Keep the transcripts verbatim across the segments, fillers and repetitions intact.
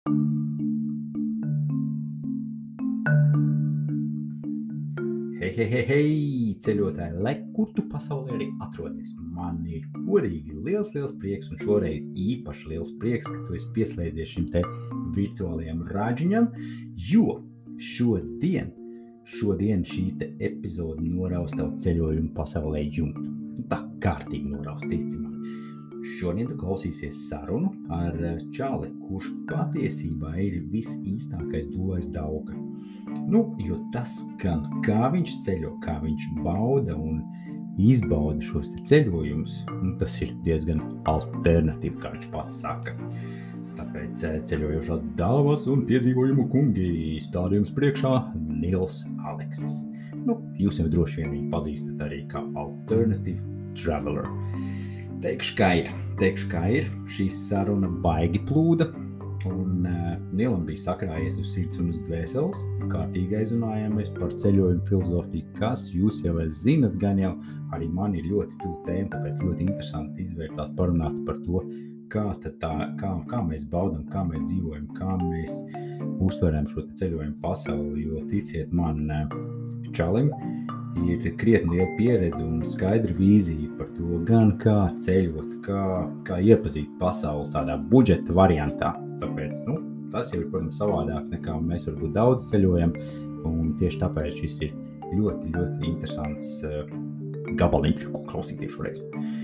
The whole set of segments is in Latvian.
Hei, hei, hei, hei, ceļotāji, lai kur tu pasaulē arī atrodies. Man ir godīgi liels, liels prieks, un šoreiz īpaši liels prieks, ka tu esi pieslēdzies šim te virtuālajam rāģiņam, jo šodien, šodien šī te epizode noraus tavu ceļojumu pasaulē jumtu. Tā kārtīgi noraus, tic man. Šodien tu klausīsies sarunu ar čali, kurš patiesībā ir visīstākais dulais dauga. Nu, jo tas, gan kā viņš ceļo, kā viņš bauda un izbauda šos te ceļojumus, nu, tas ir diezgan alternatīvi, kā viņš pats saka. Tāpēc ceļojošās dāvas un piedzīvojumu kungi stādījums priekšā Nils Aleksis. Nu, jūs jau droši vien viņu pazīstat arī kā Alternative Traveler. Teikšu, kā ir, teikšu, kā ir, šī saruna baigi plūda, un uh, Nilam bija sakrājies uz sirds un uz dvēseles, kārtīgi aizrunājāmies par ceļojumu filozofiju, kas jūs jau zinat, gan jau arī man ir ļoti tuvu tēma, tāpēc ļoti interesanti izvērtās parunāt par to, kā, tad tā, kā, kā mēs baudam, kā mēs dzīvojam, kā mēs uztveram šo ceļojumu pasauli, jo ticiet man, uh, čalim, ir krietni liela pieredze un skaidra vīzija par to, gan kā ceļot, kā, kā iepazīt pasauli tādā budžeta variantā. Tāpēc, nu, tas jau ir, protams, savādāk nekā mēs varbūt daudz ceļojam, un tieši tāpēc šis ir ļoti, ļoti interesants uh, gabaliņš, ko klausīties šoreiz.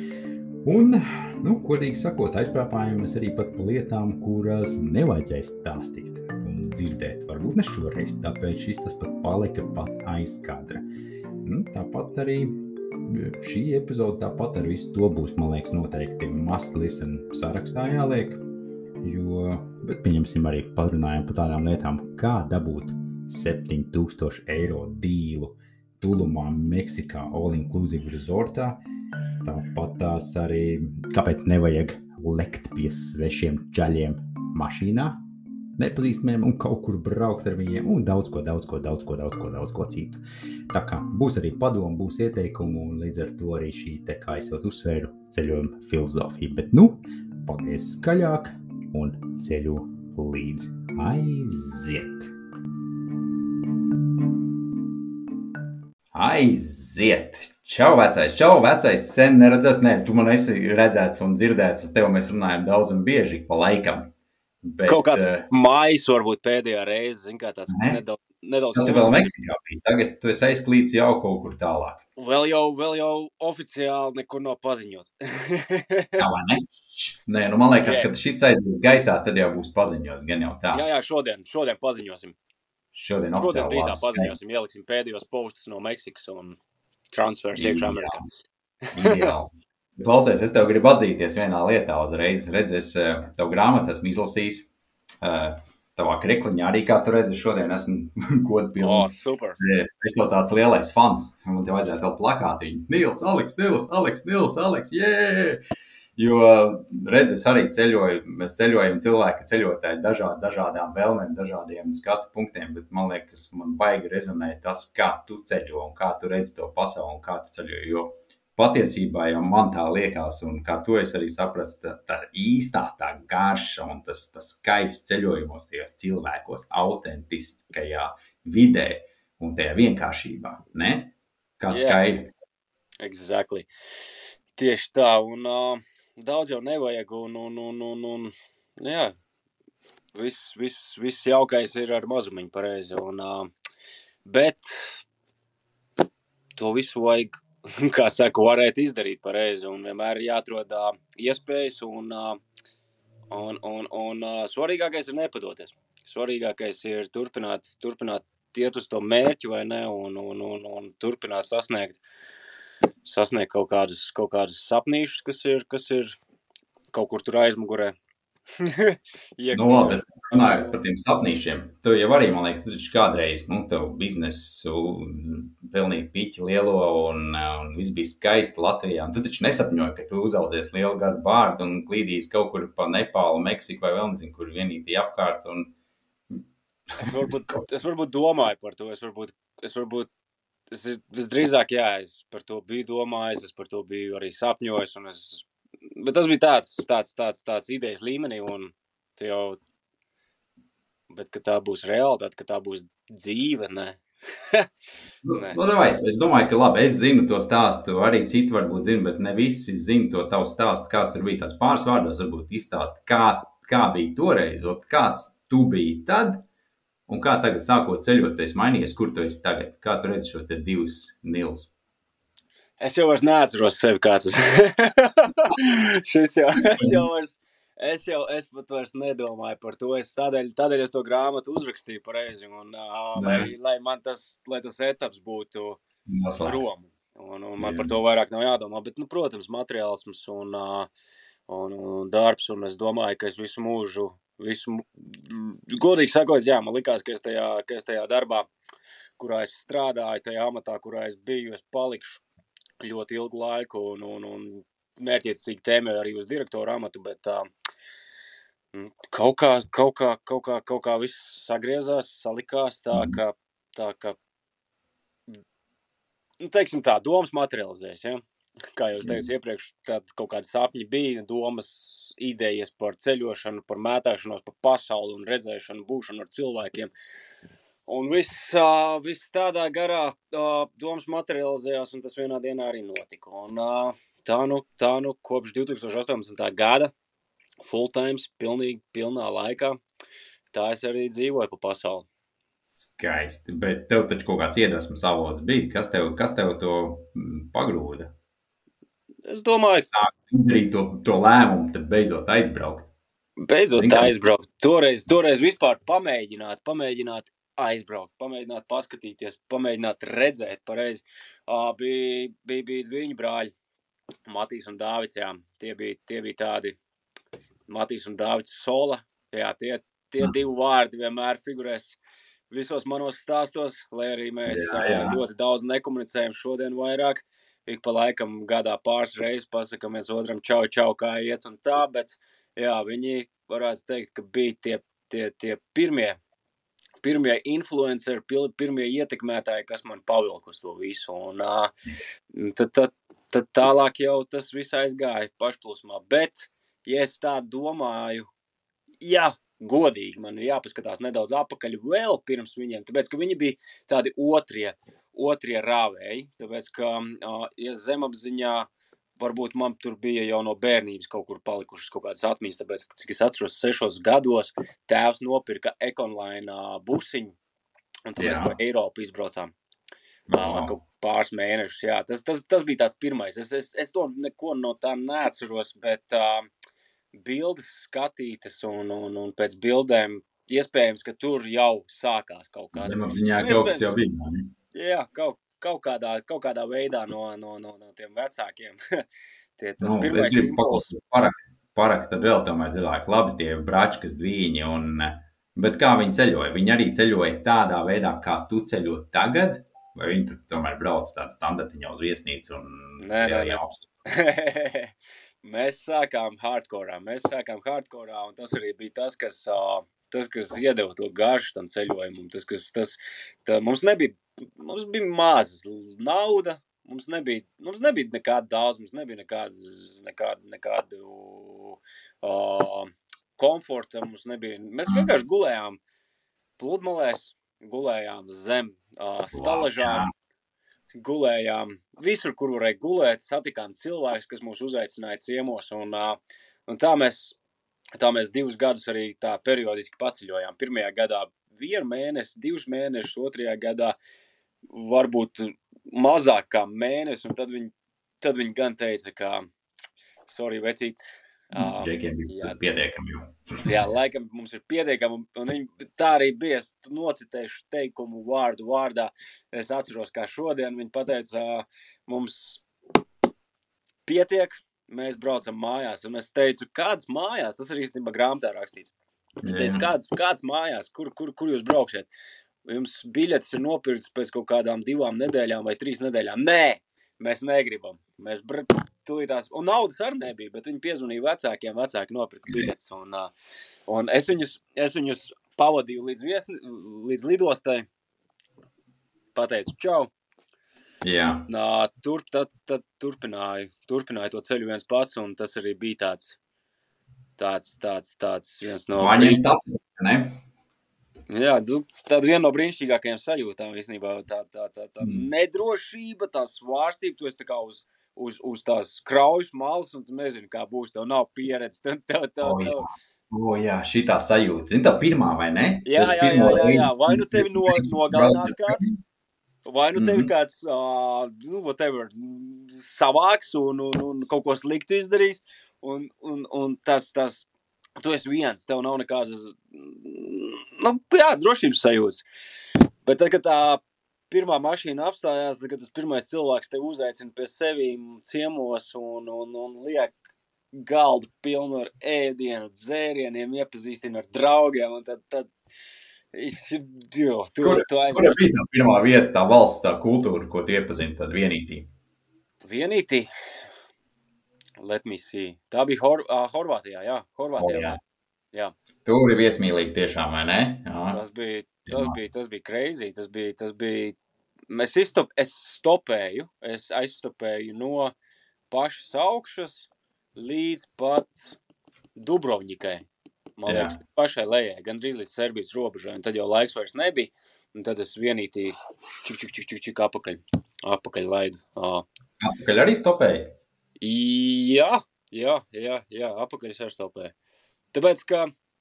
Un, nu, kodīgi sakot, aizprāpājamies arī pat pa lietām, kuras nevajadzēs stāstīt un dzirdēt. Varbūt ne šoreiz, tāpēc šis tas pat palika pat aiz kadra. Nu, tāpat arī šī epizode, tāpat ar visu to būs, man liekas, noteikti must listen sarakstā jāliek, jo, bet pieņemsim arī parunājam par tādām lietām, kā dabūt septiņi tūkstoši eiro dīlu Tulumā, Meksikā, all-inclusive resortā, tāpat tās arī, kāpēc nevajag lekt pie svešiem čaļiem mašīnā, nepazīstamiem un kaut kur braukt ar viņiem un daudz ko, daudz ko, daudz ko, daudz ko, daudz ko citu. Tā kā būs arī padomu, būs ieteikumu un līdz ar to arī šī te, kā es jau uzsvēru, ceļojuma filozofija. Bet nu, pagriez skaļāk un ceļo līdz aiziet. Aiziet! Čau, vecais, čau, vecais, sen neredzēts, nē, tu man esi redzēts un dzirdēts, un tev mēs runājam daudz un bieži pa laikam. Bet, kaut kāds uh, mājas varbūt pēdējā reize, zin kā tāds ne? nedaudz... nedaudz tu vēl Meksikā bija, tagad tu esi aizklīts jau kaut kur tālāk. Vēl jau, vēl jau oficiāli nekur nav paziņots. Tā vai ne? Nē, nu man liekas, yeah. Kad šits aizies gaisā, tad jau būs paziņots, gan jau tā. Jā, jā, šodien, šodien paziņosim. Šodien Šodien oficiāli rītā labs, paziņosim, ieliksim pēdējos postus no Meksikas un transfers iekšā Amerikā. Ideāli. Klausies, es tev gribu atzīties vienā lietā uzreiz. Redz, es tev grāmatu esmu izlasījis. Tavā krekliņā arī, kā tu redzi, šodien esmu godpilni. O, super. Es tev tāds lielais fans. Man te vajadzētu vēl plakātiņu. Nils, Aleks, Nils, Aleks, Nils, Aleks, jē! Jo, redz, es arī ceļoju, mēs ceļojam cilvēki ceļotāji dažād, dažādām vēlmēm, dažādiem skatu punktiem, bet man liekas, man baigi rezonē tas, kā tu ceļo un kā tu redzi to pasauli un kā tu ceļo, jo patiesībā jau man tā liekas, un kā tu esi arī saprast, tā, tā īstā tā garša un tas, tas kaifs ceļojumos, tajos cilvēkos, autentiskajā vidē un tajā vienkāršībā, ne? Kā yeah. kā ir? Exactly. Tieši tā, un uh, daudz jau nevajag, un, un, un, un, un jā, viss, viss, viss jaukais ir ar mazumiņu pareizi, un, uh, bet to visu vajag, kā saka, varētu izdarīt pareizi, un vienmēr ir jāatrod uh, iespējas, un, uh, un, un, un uh, svarīgākais ir nepadoties. Svarīgākais ir turpināt, turpināt iet uz to mērķi, vai ne, un, un, un, un turpināt sasniegt, sasniegt kaut kādus, kaut kādus sapnīšus, kas ir, kas ir kaut kur tur aizmugurē. Nu, labi, runājot par tiem sapnīšiem, tu jau arī, man liekas, tu taču kādreiz, nu, tev biznesu pelnīja piķi lielo un, un viss bija skaisti Latvijā, un tu taču nesapņoji, ka tu uzaudzies lielu garu bārdu un klīdīs kaut kur pa Nepālu, Meksiku vai vēl nezinu, kur vienīgi apkārt un... Es varbūt, es varbūt domāju par to, es varbūt, es varbūt, es visdrīzāk, jā, es par to biju domājis, es par to biju arī sapņojis, un es, bet tas bija tāds, tāds, tāds, tāds idejas līmenī, un tu jau, bet ka tā būs realitāte, ka tā būs dzīve, ne. Nu, nu, vai, es domāju, ka labi, es zinu to stāstu, arī citi varbūt zina, bet ne visi zina to tavu stāstu, kāds tur bija tāds pāris vārdos, varbūt izstāsti, kā, kā bija toreiz, kāds tu biji tad, un kā tagad sākot ceļot, tu esi mainījies, kur tu esi tagad, kā tu redzi šos te divus Nils? Es jau vairs neatceros sevi kāds. Šis jau, es jau vairs, es jau, es pat vairs nedomāju par to. Es tādēļ, tādēļ es to grāmatu uzrakstīju pareizi, un uh, lai, lai man tas, lai tas etaps būtu prom. Un, un man Jā. Par to vairāk nav jādomā, bet, nu, protams, materiālisms un, uh, un, un darbs, un es domāju, ka es visu mūžu, visu, godīgi sakot, jā, man likās, ka es tajā, ka es tajā darbā, kurā es strādāju, tajā amatā, kurā es biju, es palikšu ļoti ilgu laiku un, un, un mērķiecīgi tēmēju arī uz direktoru amatu, bet uh, kaut kā, kaut kā, kaut kā, kaut kā viss sagriezās, salikās tā, ka, tā, ka, nu, teiksim tā, domas materializēs, ja? Kā jau es teicu iepriekš, tad kaut kādi sapņi bija, domas, idejas par ceļošanu, par mētāšanos, par pasauli un redzēšanu, būšanu ar cilvēkiem. Un viss, uh, viss tādā garā uh, domas materializējās, un tas vienā dienā arī notika. Un uh, tā nu, tā nu kopš divi tūkstoši astoņpadsmitā gada, full times, pilnīgi pilnā laikā, tā es arī dzīvoju pa pasauli. Skaisti, bet tev taču kaut kāds iedvesmas avots bija. Kas tev, kas tev to pagrūda? Es domāju... Sāk darīt to, to lēmumu, tad beidzot aizbraukt. Beidzot aizbraukt. Toreiz, toreiz vispār pamēģināt, pamēģināt aizbraukt, pamēģināt paskatīties, pamēģināt redzēt pareizi. Uh, bija, bija, bija viņu brāļi, Matīs un Dāvids, jā. Tie bija, tie bija tādi Matīs un Dāvids Sola. Jā, tie, tie divi vārdi vienmēr figurēs visos manos stāstos, lai arī mēs jā, jā. ļoti daudz nekomunicējam šodien vairāk. Ik pa laikam gadā pāris reizes pasakamies otram čau, čau, kā iet un tā, bet jā, viņi varētu teikt, ka bija tie, tie, tie pirmie Pirmie influenceri, pirmie ietekmētāji, kas man pavilka uz to visu. Un uh, tad, tad, tad tālāk jau tas viss aizgāja pašplūsmā. Bet, ja es tā domāju, jā, godīgi, man ir jāpaskatās nedaudz apakaļ vēl pirms viņiem, tāpēc, ka viņi bija tādi otrie, otrie rāvēji. Tāpēc, ka, uh, ja zemapziņā, varbūt man tur bija jau no bērnības kaut kur palikušas kaut kādas atmiņas, tāpēc, ka, cik es atceros, sešos gados tēvs nopirka Econline busiņu, un tad mēs pa Eiropu izbraucām uh, kaut pāris mēnešus. Jā, tas, tas, tas bija tās pirmais. Es, es, es to neko no tā neatceros, bet uh, bildes skatītas un, un, un pēc bildēm iespējams, ka tur jau sākās kaut kas. Zemapziņā kaut kas jau bija. Jā, kaut Kaut kādā, kaut kādā veidā no, no, no, no tiem vecākiem. Tie, tas nu, pirmais es gribu paklausīt parakt, parakt, tad vēl tomēr cilvēki labi tie bračkas dvīņi, un, bet kā viņi ceļoja? Viņi arī ceļoja tādā veidā, kā tu ceļo tagad, vai viņi tur tomēr brauc tādu standartiņā uz viesnīcu un nē, nē, nē. Mēs sākām hardcorā, mēs sākām hardcorā, un tas arī bija tas, kas, tas, kas iedeva to garšu tam ceļojumam. Tas, kas, tas, tā, mums nebija Mums bija mazas nauda, mums nebija, mums nebija nekāda daudz, mums nebija nekāda, nekāda, nekādu uh, komforta, mums nebija. Mēs vienkārši gulējām pludmalēs, gulējām zem uh, stalažām, gulējām visur, kur varēja gulēt, satikām cilvēkus, kas mūs uzaicināja ciemos, un, uh, un tā mēs, tā mēs divus gadus arī tā periodiski paceļojām. Pirmajā gadā vienu mēnesi, divus mēnešus, otrajā gadā varbūt mazāk kā mēnesi, un tad viņi, tad viņi gan teica, ka, sorry, vecīt, uh, Džekiem ir pietiekami jau. Jā, laikam mums ir pietiekami, un viņi tā arī bija, es nocitēšu teikumu vārdu vārdā, es atceros, kā šodien viņi pateica, mums pietiek, mēs braucam mājās, un es teicu, kādas mājās, tas ir īstenībā grāmatā rakstīts. Es teicu, kādas, kādas mājās, kur, kur, kur jūs braukšiet? Jums biļetes ir nopirktas pēc kaut kādām divām nedēļām vai trīs nedēļām. Nē, mēs negribam. Mēs br... tulītās, un naudas arī nebija, bet viņi piezvanīja vecākiem, vecāki nopirka biļetes. Un, un es, viņus, es viņus pavadīju līdz, vies, līdz lidostai, pateicu čau. Jā. Nā, tur, tad, tad turpināju, turpināju to ceļu viens pats, un tas arī bija tāds, tāds, tāds, tāds viens no... Vaņiem stāsts, ne? Jā, tu, tāda viena no brīnišķīgākajām sajūtām, īstenībā, tā, tā, tā, tā Mm. nedrošība, tā svārstība, tu esi tā kā uz, uz, uz tās kraujas malas, un tu nezini, kā būs, tev nav pieredze, tev, tev, tev, O, jā. tev. O, jā, šitā sajūta. Zini, tā pirmā, vai ne? Jā, Tas jā, jā, pirmo jā, jā, reizi, vai nu tevi no, nogalinās brauciet. kāds, vai nu tevi Mhm. kāds, uh, nu, whatever, savāks un, un, un kaut ko sliktu izdarīs, un, un, un tas, tas, tu esi viens, tev nav nekādas, nu, jā, drošības sajūtas. Bet tad, kad tā pirmā mašīna apstājās, tad, kad tas pirmais cilvēks tev uzaicina pie sevīm ciemos un, un, un liek galdu pilnu ar ēdienu, dzērieniem, iepazīstina ar draugiem, un tad, tad, jo, tu, Kur, tu kura aizmirsti. bija tā pirmā vieta, tā valsts, tā kultūra, ko tu iepazini, tad vienītī? Vienītī, let me see, tā bija Hor uh, Horvātijā, jā, Horvātijā. O, jā. jā. Tur ir viesmīlīgi tiešām, vai ne? Jā. Tas bija, tas bija, tas bija crazy, tas bija, tas bija, es, izstop, es stopēju, es aizstopēju no pašas augšas līdz pat Dubrovnikai, man Jā. liekas, pašai lejai, gandrīz līdz Serbijas robežai, un tad jau laiks vairs nebija, un tad es vienītī čik, čik, čik, čik, čik apakaļ, apakaļ laidu. Ā. Atpakaļ arī stopēji? Jā, jā, jā, jā, apakaļ es arī stopēju. Tāpēc, ka,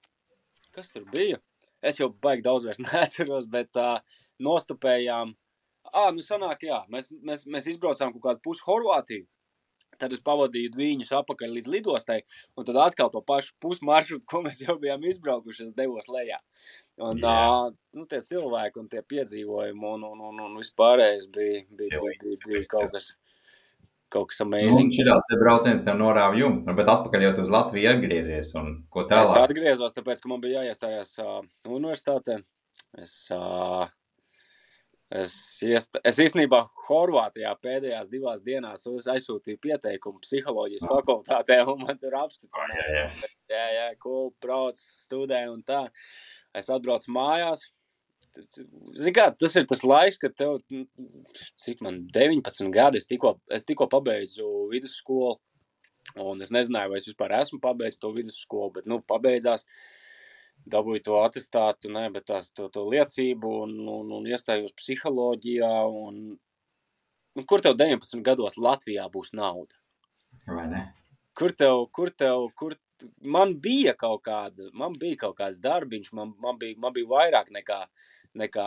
kas tur bija? Es jau baigi daudz vairs neatceros, bet uh, nostopējām, ā, nu sanāk, jā, mēs, mēs, mēs izbraucām kaut kādu pusi Horvātiju, tad es pavadīju viņus apakaļ līdz lidostai, un tad atkal to pašu pusi maršrutu, ko mēs jau bijām izbraukuši, es devos lejā. Un Jā. uh, nu, tie cilvēki un tie piedzīvojumi un, un, un, un vispārējais bija, bija, bija, bija, bija kaut kas, kaut kas Nu, amazing. šitās te brauciens tev norāva jumtu, bet atpakaļ jau tu uz Latviju atgriezies, un ko Es tālāk? atgriezos, tāpēc, ka man bija jāiestājās uh, universitātē. Es, uh, es, iest... es īstenībā Horvātijā pēdējās divās dienās aizsūtīju pieteikumu psiholoģijas fakultātē, un man tur apstiprināja. Jā, jā. Jā, jā, cool, brauc, studē un tā. Es atbraucu mājās. Zini kā, tas ir tas laiks, kad tev, cik man, deviņpadsmit gadi, es tikko, es tikko pabeidzu vidusskolu, un es nezināju, vai es vispār esmu pabeidzu to vidusskolu, bet, nu, pabeidzās, dabūju to atestātu, ne, bet tās, to, to liecību, un, un, un iestājos psiholoģijā, un, un kur tev deviņpadsmit gados Latvijā būs nauda? Vai ne? Kur tev, kur tev, kur, man bija kaut kāda, man bija kaut kāds darbiņš, man, man, bija, man bija vairāk nekā, nekā,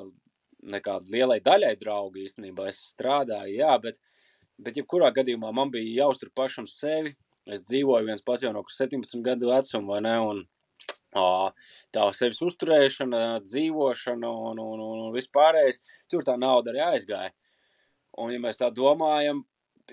nekā lielai daļai draugu īstenībā. Es strādāju, jā, bet, bet jebkurā gadījumā man bija jāuztur pašam sevi. Es dzīvoju viens pats jau no septiņpadsmit gadu vecumu, vai ne, un ā, tā sevis uzturēšana, dzīvošana un, un, un, un vispārējais, tur tā nauda arī aizgāja. Un ja mēs tā domājam,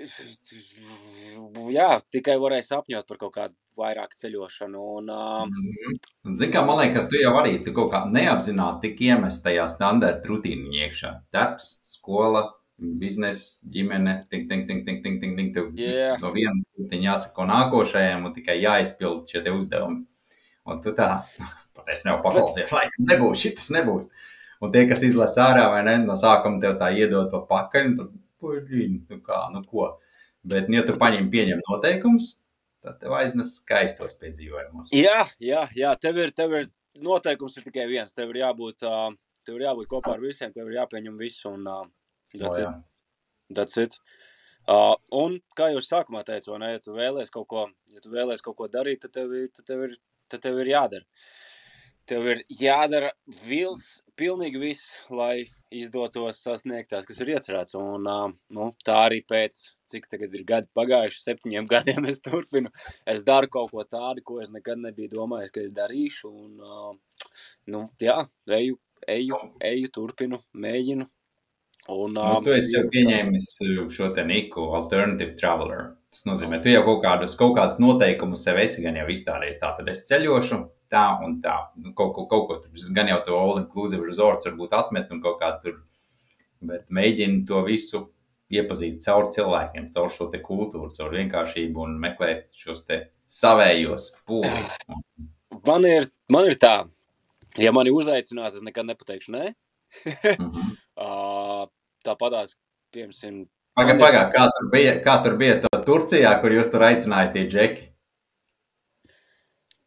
jā, tikai varēja sapņot par kaut kādu vairāk ceļošanu. Un, uh... Zini, kā man liekas, tu jau arī tu kaut kā neapzināti tik iemest tajā standarta rutīnu iekšā. Darbs, skola, biznes, ģimene, ting, ting, ting, ting, ting, ting, ting. Tu yeah. no viena rutiņa jāsako nākošajam un tikai jāizpild šie te uzdevumi. Un tu tā, pateic, nevar paklausies, laikam nebūs, šitas nebūs. Un tie, kas izlec ārā vai ne, no sākuma tev tā iedod pa pakaļ, un tur, puļiņ, nu kā, nu ko. Bet, ja tu paņem pieņem noteikums, tad tev aiznes skaistos piedzīvojumus. Jā, jā, jā, tev ir, tev ir noteikums ir tikai viens, tev ir jābūt, uh, tev ir jābūt kopā ar visiem, tev ir jāpieņem visu, un uh, that's, O, it. that's it. Uh, un, kā jūs sākumā teicu, vai ne, ja tu vēlies kaut ko, ja tu vēlies kaut ko darīt, tad tev, tad tev, ir, tad tev ir jādara. Tev ir jādara vils, pilnīgi viss, lai izdotos sasniegt tās, kas ir iecerēts. Un uh, nu, tā arī pēc, cik tagad ir gadi pagājuši, septiņiem gadiem es turpinu. Es daru kaut ko tādu, ko es nekad nebiju domājis, ka es darīšu. Un, uh, nu, jā, eju, eju, eju, turpinu, mēģinu. Un, uh, nu, tu esi jau pieņēmis šo te niku Alternative Traveler. Tas nozīmē, tu jau kaut kādus, kaut kādus noteikumus sev esi gan jau izstādījis. Tā tad es ceļošu tā un tā. Kaut ko, kaut ko tur, gan jau to all-inclusive resorts varbūt atmet un kaut kā tur, bet mēģini to visu iepazīt caur cilvēkiem, caur šo te kultūru, caur vienkāršību un meklēt šos te savējos pūli. Man ir, man ir tā, ja mani uzaicinās, es nekad nepateikšu, ne? Mm-hmm. uh, tāpatās, piemēram, Pagā, pagā, kā tur bija, kā tur bija to Turcijā, kur jūs tur aicinājāt tie džeki?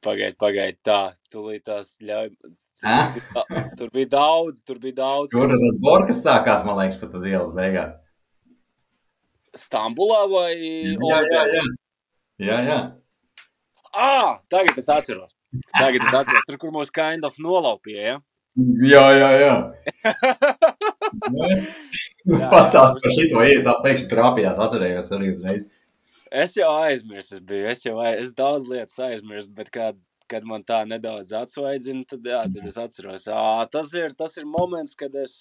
Pagaid, pagaid, tā, tūlīt tās ļauj, tur Ā? bija, tur bija daudz, tur bija daudz. Tur tas borkas sākās, man liekas, pat uz ielas beigās. Stambulā vai Jā, jā, jā. Jā, jā. Ā, tagad es atceros. Tagad es atceros, tur, kur mūs kind of nolaupīja, ja? Jā, jā, jā. Pastāst par šito, ja tā pēkšņi trāpījās, atcerējos arī uzreiz. Es jau aizmirstu, es biju, es jau aiz, es daudz lietas aizmirstu, bet kad, kad man tā nedaudz atsvaidzina, tad jā, tad es atceros. Ā, tas ir, tas ir moments, kad es,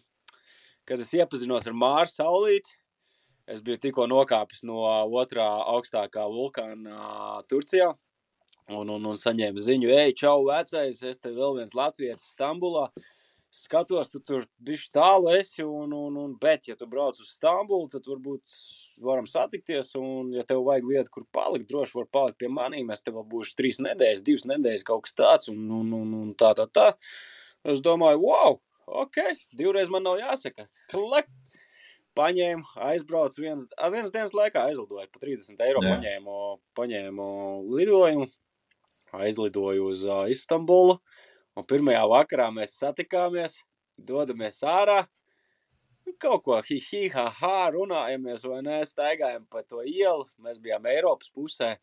kad es iepazinos ar Māru Saulīti. Es biju tikko nokāpis no otrā augstākā vulkāna Turcijā un, un, un saņēmu ziņu, ej, čau, vecais, es te vēl viens latvietis Stambulā. Skatos, tu tur bišķi tālu esi, un, un, un, bet, ja tu brauc uz Stambulu, tad varbūt varam satikties, un, ja tev vajag vietu, kur palikt, droši var palikt pie manīm, es tev būšu trīs nedēļas, divas nedēļas, kaut kas tāds, un, un, un, un tā, tā, tā. Es domāju, wow, ok, divreiz man nav jāsaka. Klek! Paņēmu, aizbraucu viens, viens dienas laikā aizlidoju, pa trīsdesmit eiro yeah. paņēmu, paņēmu lidojumu, aizlidoju uz uh, Istanbulu. Un pirmajā vakarā mēs satikāmies, dodamies ārā, kaut ko hi, hi, ha, ha, runājamies vai ne, staigājam pa to ielu, mēs bijām Eiropas pusē.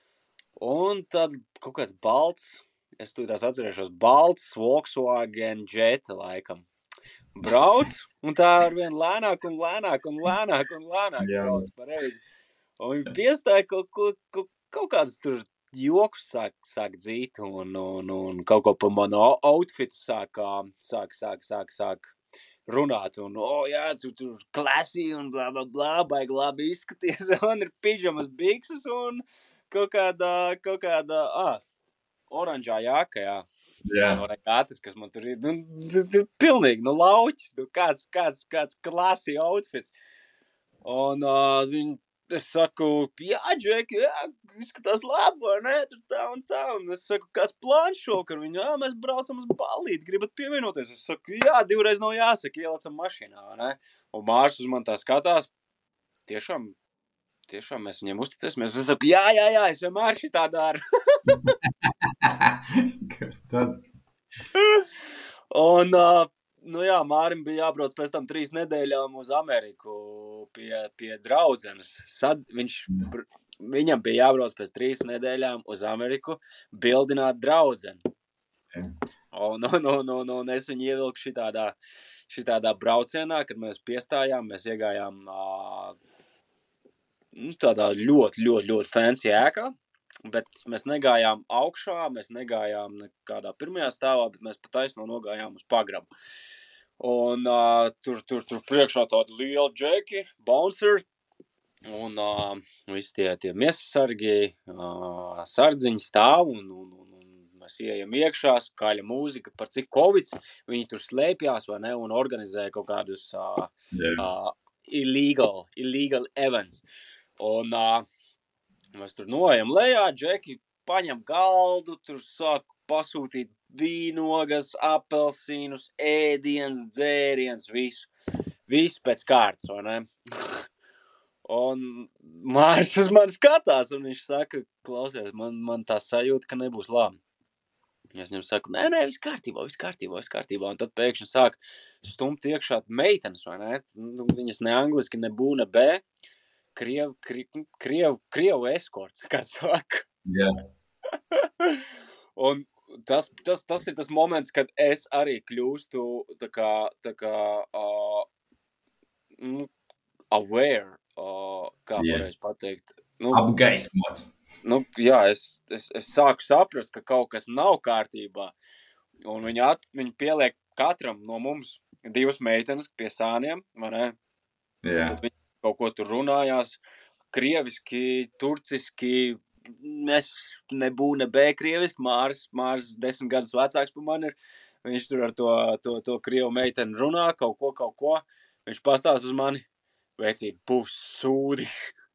Un tad kaut kāds balts, es tūdās atcerēšos, balts Volkswagen Jetta laikam. Brauc, un tā ar vien lēnāk un lēnāk un lēnāk un lēnāk yeah. brauc pareizi. Un viņi piestāja kaut, kaut, kaut, kaut kāds tur jokus sāk, sāk dzīt un, un, un kaut ko pa manu outfitu sāk, sāk, sāk, sāk, sāk runāt. Un, o, oh, jā, tu tur klasī un blā, blā, blā, baigi labi izskaties. Un ir pižamas bikses un kaut kāda, kaut kāda, ah, oranžā jāka, jā. Jā. No regātas, kas man tur ir, nu, pilnīgi, nu, lauķis, nu, kāds, kāds, kāds klasī outfits. Un uh, viņi, es saku, jā, Džeki, jā, izskatās labi, vai ne, tur tā un tā, un es saku, kāds plāns šokar, viņi, jā, mēs braucam uz balīti, gribat pievienoties, es saku, jā, divreiz nav jāsaka, ielecam mašīnā, vai ne, un Mārs uz man tā skatās, tiešām, tiešām mēs viņiem uzticēsimies, es saku, jā, jā, jā, es vienmēr šitā daru. Tad. Un, uh, nu jā, Mārim bija jābrauc pēc tam trīs nedēļām uz Ameriku pie, pie draudzenes. Sad, viņš, viņam bija jābrauc pēc trīs nedēļām uz Ameriku bildināt draudzeni. Un, un, un, un, un es viņu ievilku šitādā, šitādā braucienā, kad mēs piestājām, mēs iegājām uh, tādā ļoti, ļoti, ļoti fancy ēkā. Bet mēs negājām augšā, mēs negājām nekādā pirmajā stāvā, bet mēs pat taisno nogājām uz pagrabu. Un uh, tur, tur, tur priekšā tādi lieli džeki, bouncer, un uh, visi tie, tie miesasargi, uh, sardziņi stāv, un, un, un, un mēs ieejam iekšā, skaļa mūzika, par cik Covids, viņi tur slēpjās, vai ne, un organizēja kaut kādus uh, yeah. uh, illegal, illegal events. Un uh, mēs tur noejam lejā, džeki paņem galdu, tur sāk pasūtīt vīnogas, apelsīnus, ēdiens, dzēriens, visu. Visu pēc kārtas, vai ne? Un Māris uz mani skatās, un viņš saka, klausies, man, man tā sajūta, ka nebūs labi. Es viņam saku, nē, nē, viss kārtībā, viss kārtībā, viss kārtībā. Un tad pēkšņi sāk stumt iekšā meitenes, vai ne? Viņas ne angliski, ne bū, ne bē. Kriev, kriev, kriev, krievu eskorts, kā saka. Jā. Un tas, tas, tas ir tas moments, kad es arī kļūstu tā kā, tā kā uh, aware, uh, kā yeah. pareizi pateikt. Nu, apgaismots. Nu, jā, es, es, es sāku saprast, ka kaut kas nav kārtībā. Un viņi, at, viņi pieliek katram no mums divas meitenes pie sāniem, vai ne? Jā. Tad viņi kaut ko tur runājās, krieviski, turciski, es nebū ne bē krieviski, Māris, Māris desmit gadus vecāks par mani ir, viņš tur ar to, to, to krievu meiteni runā, kaut ko, kaut ko, viņš pastāst uz mani, veicīgi, būs sūdi.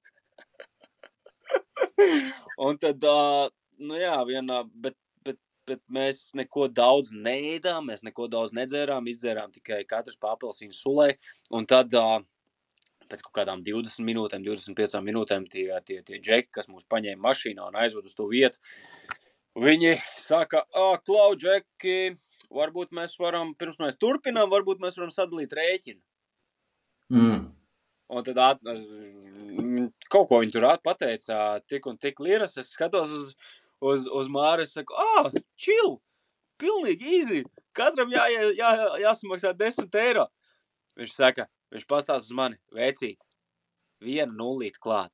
Un tad, uh, nu jā, vienā, bet, bet, bet mēs neko daudz neēdām, mēs neko daudz nedzērām, izdzērām tikai katrs pa apelsīnu sulē, un tad, uh, pēc kaut kādām divdesmit minūtēm, divdesmit piecām minūtēm tie, tie, tie džeki, kas mūs paņēma mašīnā un aizved uz to vietu, Viņi saka, ā, klau, Džeki, varbūt mēs varam, pirms mēs turpinām, varbūt mēs varam sadalīt rēķinu. Mm. Un tad at, kaut ko viņi tur pateica, tik un tik liras, es skatos uz, uz, uz Māri, es saku, ā, chill, pilnīgi easy, katram jā, jā, jā, jāsamaksā desmit eiro. Viņš saka, viņš pastāst uz mani, vecīt, vienu nulīt klāt.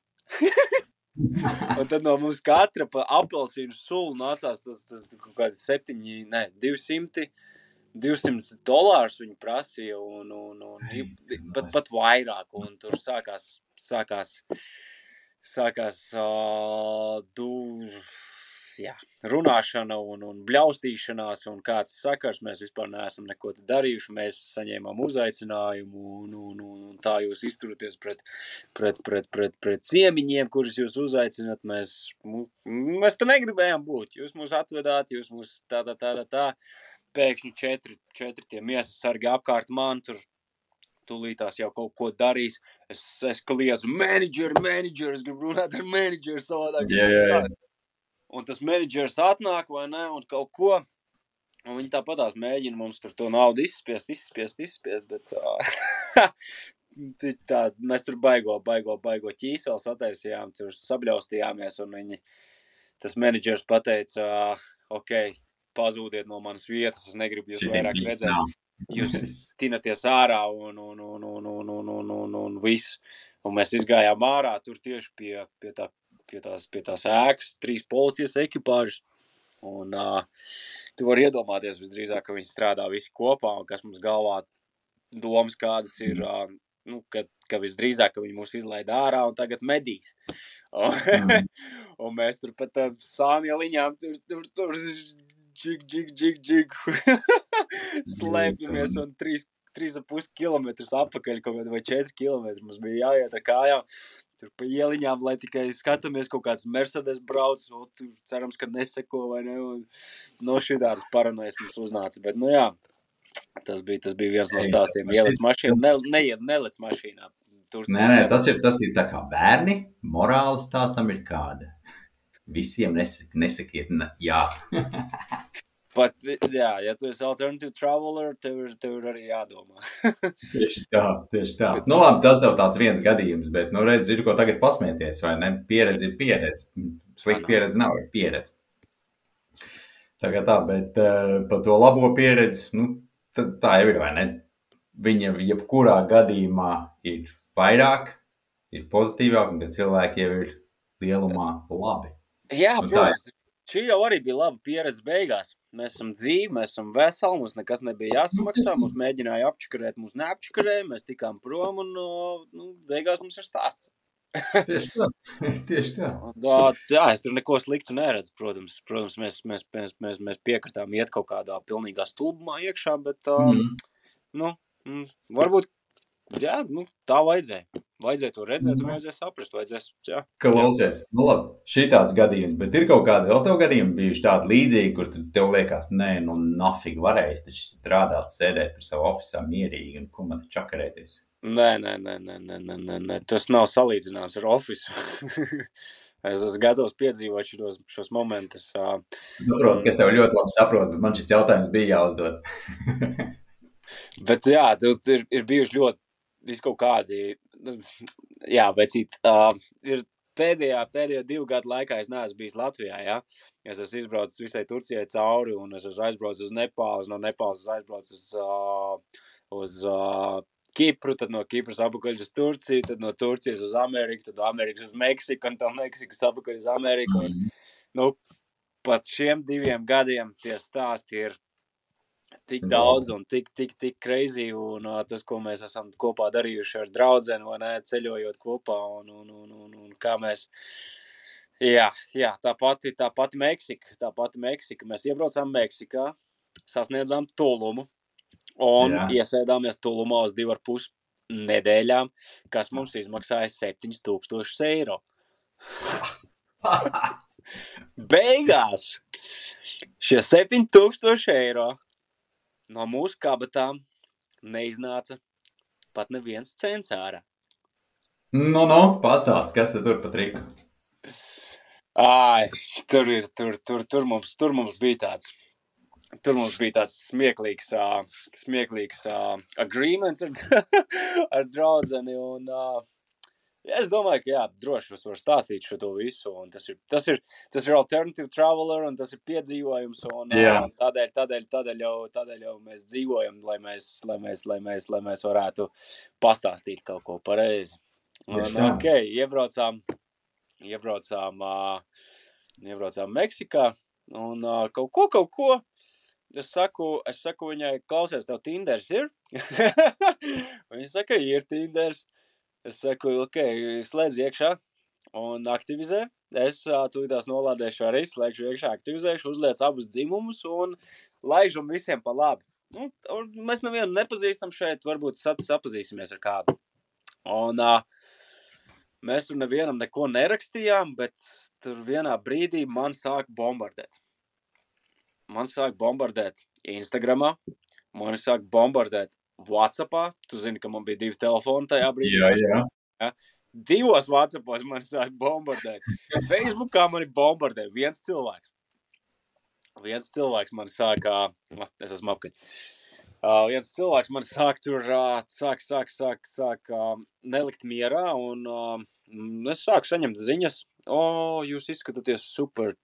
Un tad no mums katra pa apelsīnu sulu nācās tas, tas kaut kādi septiņi, ne, divsimti, divsimt dolārus viņi prasīja un, un, un pat, pat vairāk. Un tur sākās, sākās, sākās uh, du, jā, runāšana un, un bļaustīšanās un kāds sakars. Mēs vispār neesam neko te darījuši. Mēs saņēmām uzaicinājumu un, un, un tā jūs izturaties pret, pret, pret, pret, pret ciemiņiem, kurus jūs uzaicināt. Mēs, mēs te negribējām būt. Jūs mūs atvedāt, jūs mūs tā, tā, tā, tā, tā. Pēkšņi četri, četri tie miesas sargi apkārt man tur. Tūlītās jau kaut ko darīs. Es, es kliedzu, menedžeri, menedžeri, es gribu runāt ar menedžeri savādāk. Jā, jā, jā. Un tas menedžers atnāk, vai ne, un kaut ko, un viņi tāpatās mēģina mums tur to naudu izspiest, izspiest, izspiest, bet uh, tā, mēs tur baigo, baigo, baigo ķīseli sataisījām, tur sabļaustījāmies, un viņi, tas menedžers pateica, uh, ok, pazūdiet no manas vietas, es negribu jūs vairāk redzēt. Jūs tinaties ārā un, un, un, un, un, un, un, un, un viss. Un mēs izgājām ārā, tur tieši pie, pie, tā, pie, tās, pie tās ēkas, trīs policijas ekipāžas. Un uh, tu vari iedomāties visdrīzāk, ka viņi strādā visi kopā un kas mums galvā domas kādas ir, uh, nu, ka, ka visdrīzāk, ka viņi mūs izlaida ārā un tagad medīs. Un, mm. un mēs tur pat uh, sānieliņām tur, tur, tur, džig, džig, džig, džig. Slēpjamies un trīs, trīs ap pus kilometrus apakaļ kaut vai četri kilometri. Mums bija jāiet ar kājām tur pa ieliņām, lai tikai skatāmies kaut kāds Mercedes brauc, un tur cerams, ka neseko vai ne, un no šitādas paranojas mums uznāca. Bet, nu jā, tas bija, tas bija viens no stāstiem. Ielec mašīnu, ne, neiet, nelec mašīnā. Tur nē, nē, tas ir, tas ir tā kā bērni, morāli stāstam ir kāda. Visiem nesak, nesakiet, ne, jā. Pat, jā, ja tu esi alternative traveler, tev ir, tev ir arī jādomā. Tieši tā, tieši tā. Nu labi, tas tev tāds viens gadījums, bet, nu redz, ir ko tagad pasmieties, vai ne? Pieredze ir pieredze. Slikta pieredze nav, ir pieredze. Tagad tā, bet uh, par to labo pieredzi, nu, tad tā jau ir, vai ne? Viņa jebkurā gadījumā ir vairāk, ir pozitīvāk, un tad cilvēki jau ir lielumā labi. Jā, nu, protams, šī jau arī bija laba pieredze beigās. Mēs esam dzīvi, mēs esam veseli, mums nekas nebija jāsamaksā, mums mēģināja apčakarēt, mums neapčakarēja, mēs tikām prom un, nu, beigās mums ir stāsts. Tieši tā, tieši tā. Tā, jā, es tur neko sliktu neredzu, protams, protams, mēs, mēs, mēs, mēs, mēs piekritām iet kaut kādā pilnīgā stulbumā iekšā, bet, mm. nu, varbūt, jā, nu, tā vajadzēja. Vajadzēja to redzēt un vajadzēja saprast, vajadzēs, jā. Klausies, nu labi, šī tāds gadījums, bet ir kaut kādi vēl tev gadījumi bijuši tādi līdzīgi, kur tev liekas, nē, nu nafīgi varēs taču strādāt, sēdēt par savu ofisā mierīgi un ko man te čakarēties? Nē, nē, nē, nē, nē, nē, nē, nē, tas nav salīdzināms ar ofisu. Es esmu gatavs piedzīvot šos, šos momentus. Saprotu, ka es tev ļoti labi saprotu, bet man šis jautājums bija jāuzdod. Bet jā, tas ir, ir bijuši ļoti vis kaut kādi, jā, vecīt, uh, ir pēdējā, pēdējā divu gadu laikā es neesmu bijis Latvijā, jā. Es esmu izbraucis visai Turcijai cauri un es esmu aizbraucis uz Nepāles, no Nepāles es aizbraucis uz, uh, uz uh, Kipru, tad no Kipras apakaļ uz Turciju, tad no Turcijas uz Ameriku, tad no Amerikas uz Meksiku un tad Meksikas apakaļ uz Ameriku. Un, nu, pat šiem diviem gadiem tie stāsti ir tik daudz un tik, tik, tik crazy un uh, tas, ko mēs esam kopā darījuši ar draudzeni, vai ne, ceļojot kopā un, un, un, un, un kā mēs, jā, jā, tā pati, tā pati Meksika, tā pati Meksika, mēs iebraucām Meksikā, sasniedzām Tulumu un jā. Iesēdāmies Tulumā uz divu ar pus nedēļām, kas mums izmaksāja septiņus tūkstošus eiro. Beigās šie septiņi tūkstoši eiro no mūsu kabatām neiznāca pat neviens cents ārā. Nu, nu, pastāst, kas te tur pa triku? Ai, tur ir, tur, tur, tur mums, tur mums bija tāds, tur mums bija tāds smieklīgs, uh, smieklīgs uh, agreements ar, ar draudzeni, un uh, ja, es domāju, ka jā, droši es varu stāstīt šo to visu, un tas ir, tas ir, tas ir alternative traveler, un tas ir piedzīvojums, un uh, tādēļ, tādēļ, tādēļ jau, tādēļ jau mēs dzīvojam, lai mēs, lai mēs, lai mēs, lai mēs varētu pastāstīt kaut ko pareizi. Un, ok, iebraucām, iebraucām, uh, iebraucām Meksikā, un uh, kaut ko, kaut ko, es saku, es saku viņai, klausies, tev Tinders ir? Viņa saka, ir Tinders. Es saku, ok, slēdz iekšā un aktivizē. Es uh, tūlītās nolādēšu arī, slēgšu iekšā, aktivizēšu, uzliec abus dzimumus un laižam visiem pa labi. Nu, mēs nevienu nepazīstam šeit, varbūt sapazīsimies ar kādu. Un uh, mēs tur nevienam neko nerakstījām, bet tur vienā brīdī man sāk bombardēt. Man sāk bombardēt Instagramā, man sāk bombardēt WhatsAppā. Tu zini, ka man bija divi telefoni tajā brīdī. Jā, jā. Ja? Divos WhatsAppos man sāk bombardēt. Facebookā mani bombardē viens cilvēks. Viens cilvēks man sāk, uh, es esmu apkaļ. Uh, viens cilvēks man sāk tur, uh, sāk, sāk, sāk, sāk uh, nelikt mierā, un uh, es sāku saņemt ziņas. O, jūs izskatāties super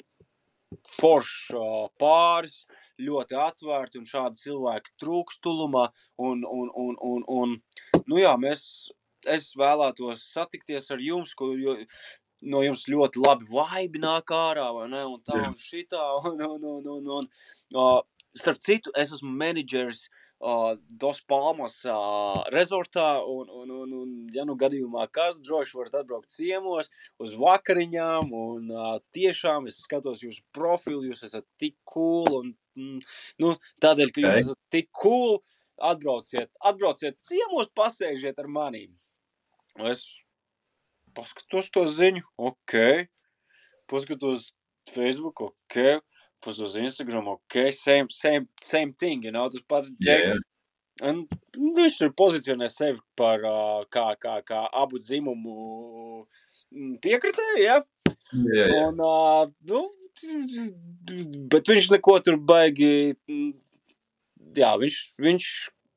foršs uh, pāris, ļoti atvērti, un šādi cilvēki trūkst tulumā, un, un, un, un, un, nu jā, mēs, es vēlētos satikties ar jums, ko, jo, no jums ļoti labi vibe nāk ārā, vai ne, un tā, un šitā, un, un, un, un, un, uh, starp citu, es esmu menedžers uh, Dos Palmas uh, rezortā, un, un, un, un, ja nu gadījumā kas, droši varat atbraukt ciemos uz vakariņām, un uh, tiešām es skatos jūsu profilu, jūs esat tik cool, un mm, nu, tādēļ, ka jūs okay. esat tik cool, atbrauciet, atbrauciet ciemos, pasēžiet ar manīm. Es paskatos to ziņu, ok, paskatos Facebook, ok, paskatos Instagram, ok, same, same, same thing, you know, tas pats džeks. Yeah. Un viņš ir pozicionē sevi par uh, kā, kā, kā abu dzimumu piekritēju, ja? Yeah, yeah. Un, uh, nu, bet viņš neko tur baigi, jā, viņš, viņš,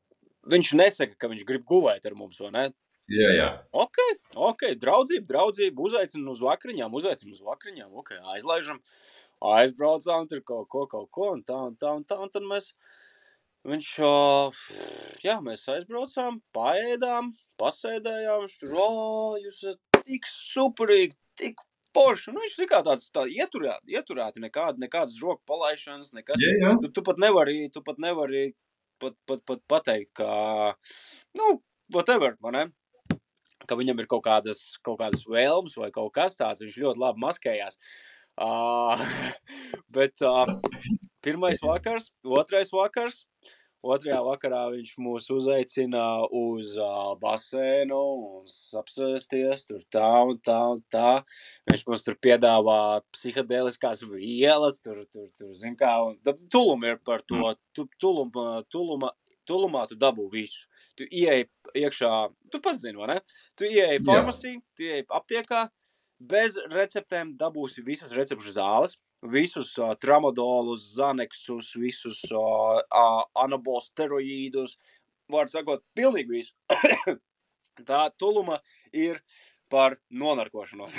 viņš nesaka, ka viņš grib gulēt ar mums, vai ne? Jā, jā. Ok, ok, draudzība, draudzība, uzaicinu uz vakariņām, uzaicinu uz vakariņām, ok, aizlaižam, aizbraucām tur kaut ko, kaut ko, un tā, un tā, un tā, un tad mēs, viņš, uh, jā, mēs aizbraucām, paēdām, pasēdējām, viņš tur, o, jūs esat tik superīgi, tik forši, nu, viņš kā tāds tā ieturēti, ieturēti, nekādi, nekādas roku palaišanas, nekas, jā, jā. Tu, tu pat nevari, tu pat nevari pat, pat, pat pateikt, ka, nu, whatever, vai ne? Ka viņam ir kaut kādas, kaut kādas vēlmes vai kaut kas tāds, viņš ļoti labi maskējās. Uh, bet uh, pirmais vakars, otrais vakars, otrajā vakarā viņš mūs uzaicina uz uh, basēnu un apsēsties, tur tā un tā un tā. Viņš mums tur piedāvā psihadēliskās vielas, tur, tur, tur, zin kā, un tulum ir par to, tu, tuluma, tuluma, tulumā tu dabū visu. Tu ieej iekšā, tu pats zini, vai ne? Tu ieej farmasiju, tu ieej aptiekā, bez receptēm dabūsi visas recepšu zāles, visus uh, tramadolus, zaneksus, visus uh, uh, anabols steroīdus, var sakot, pilnīgi visu. Tā tuluma ir par nonarkošanos.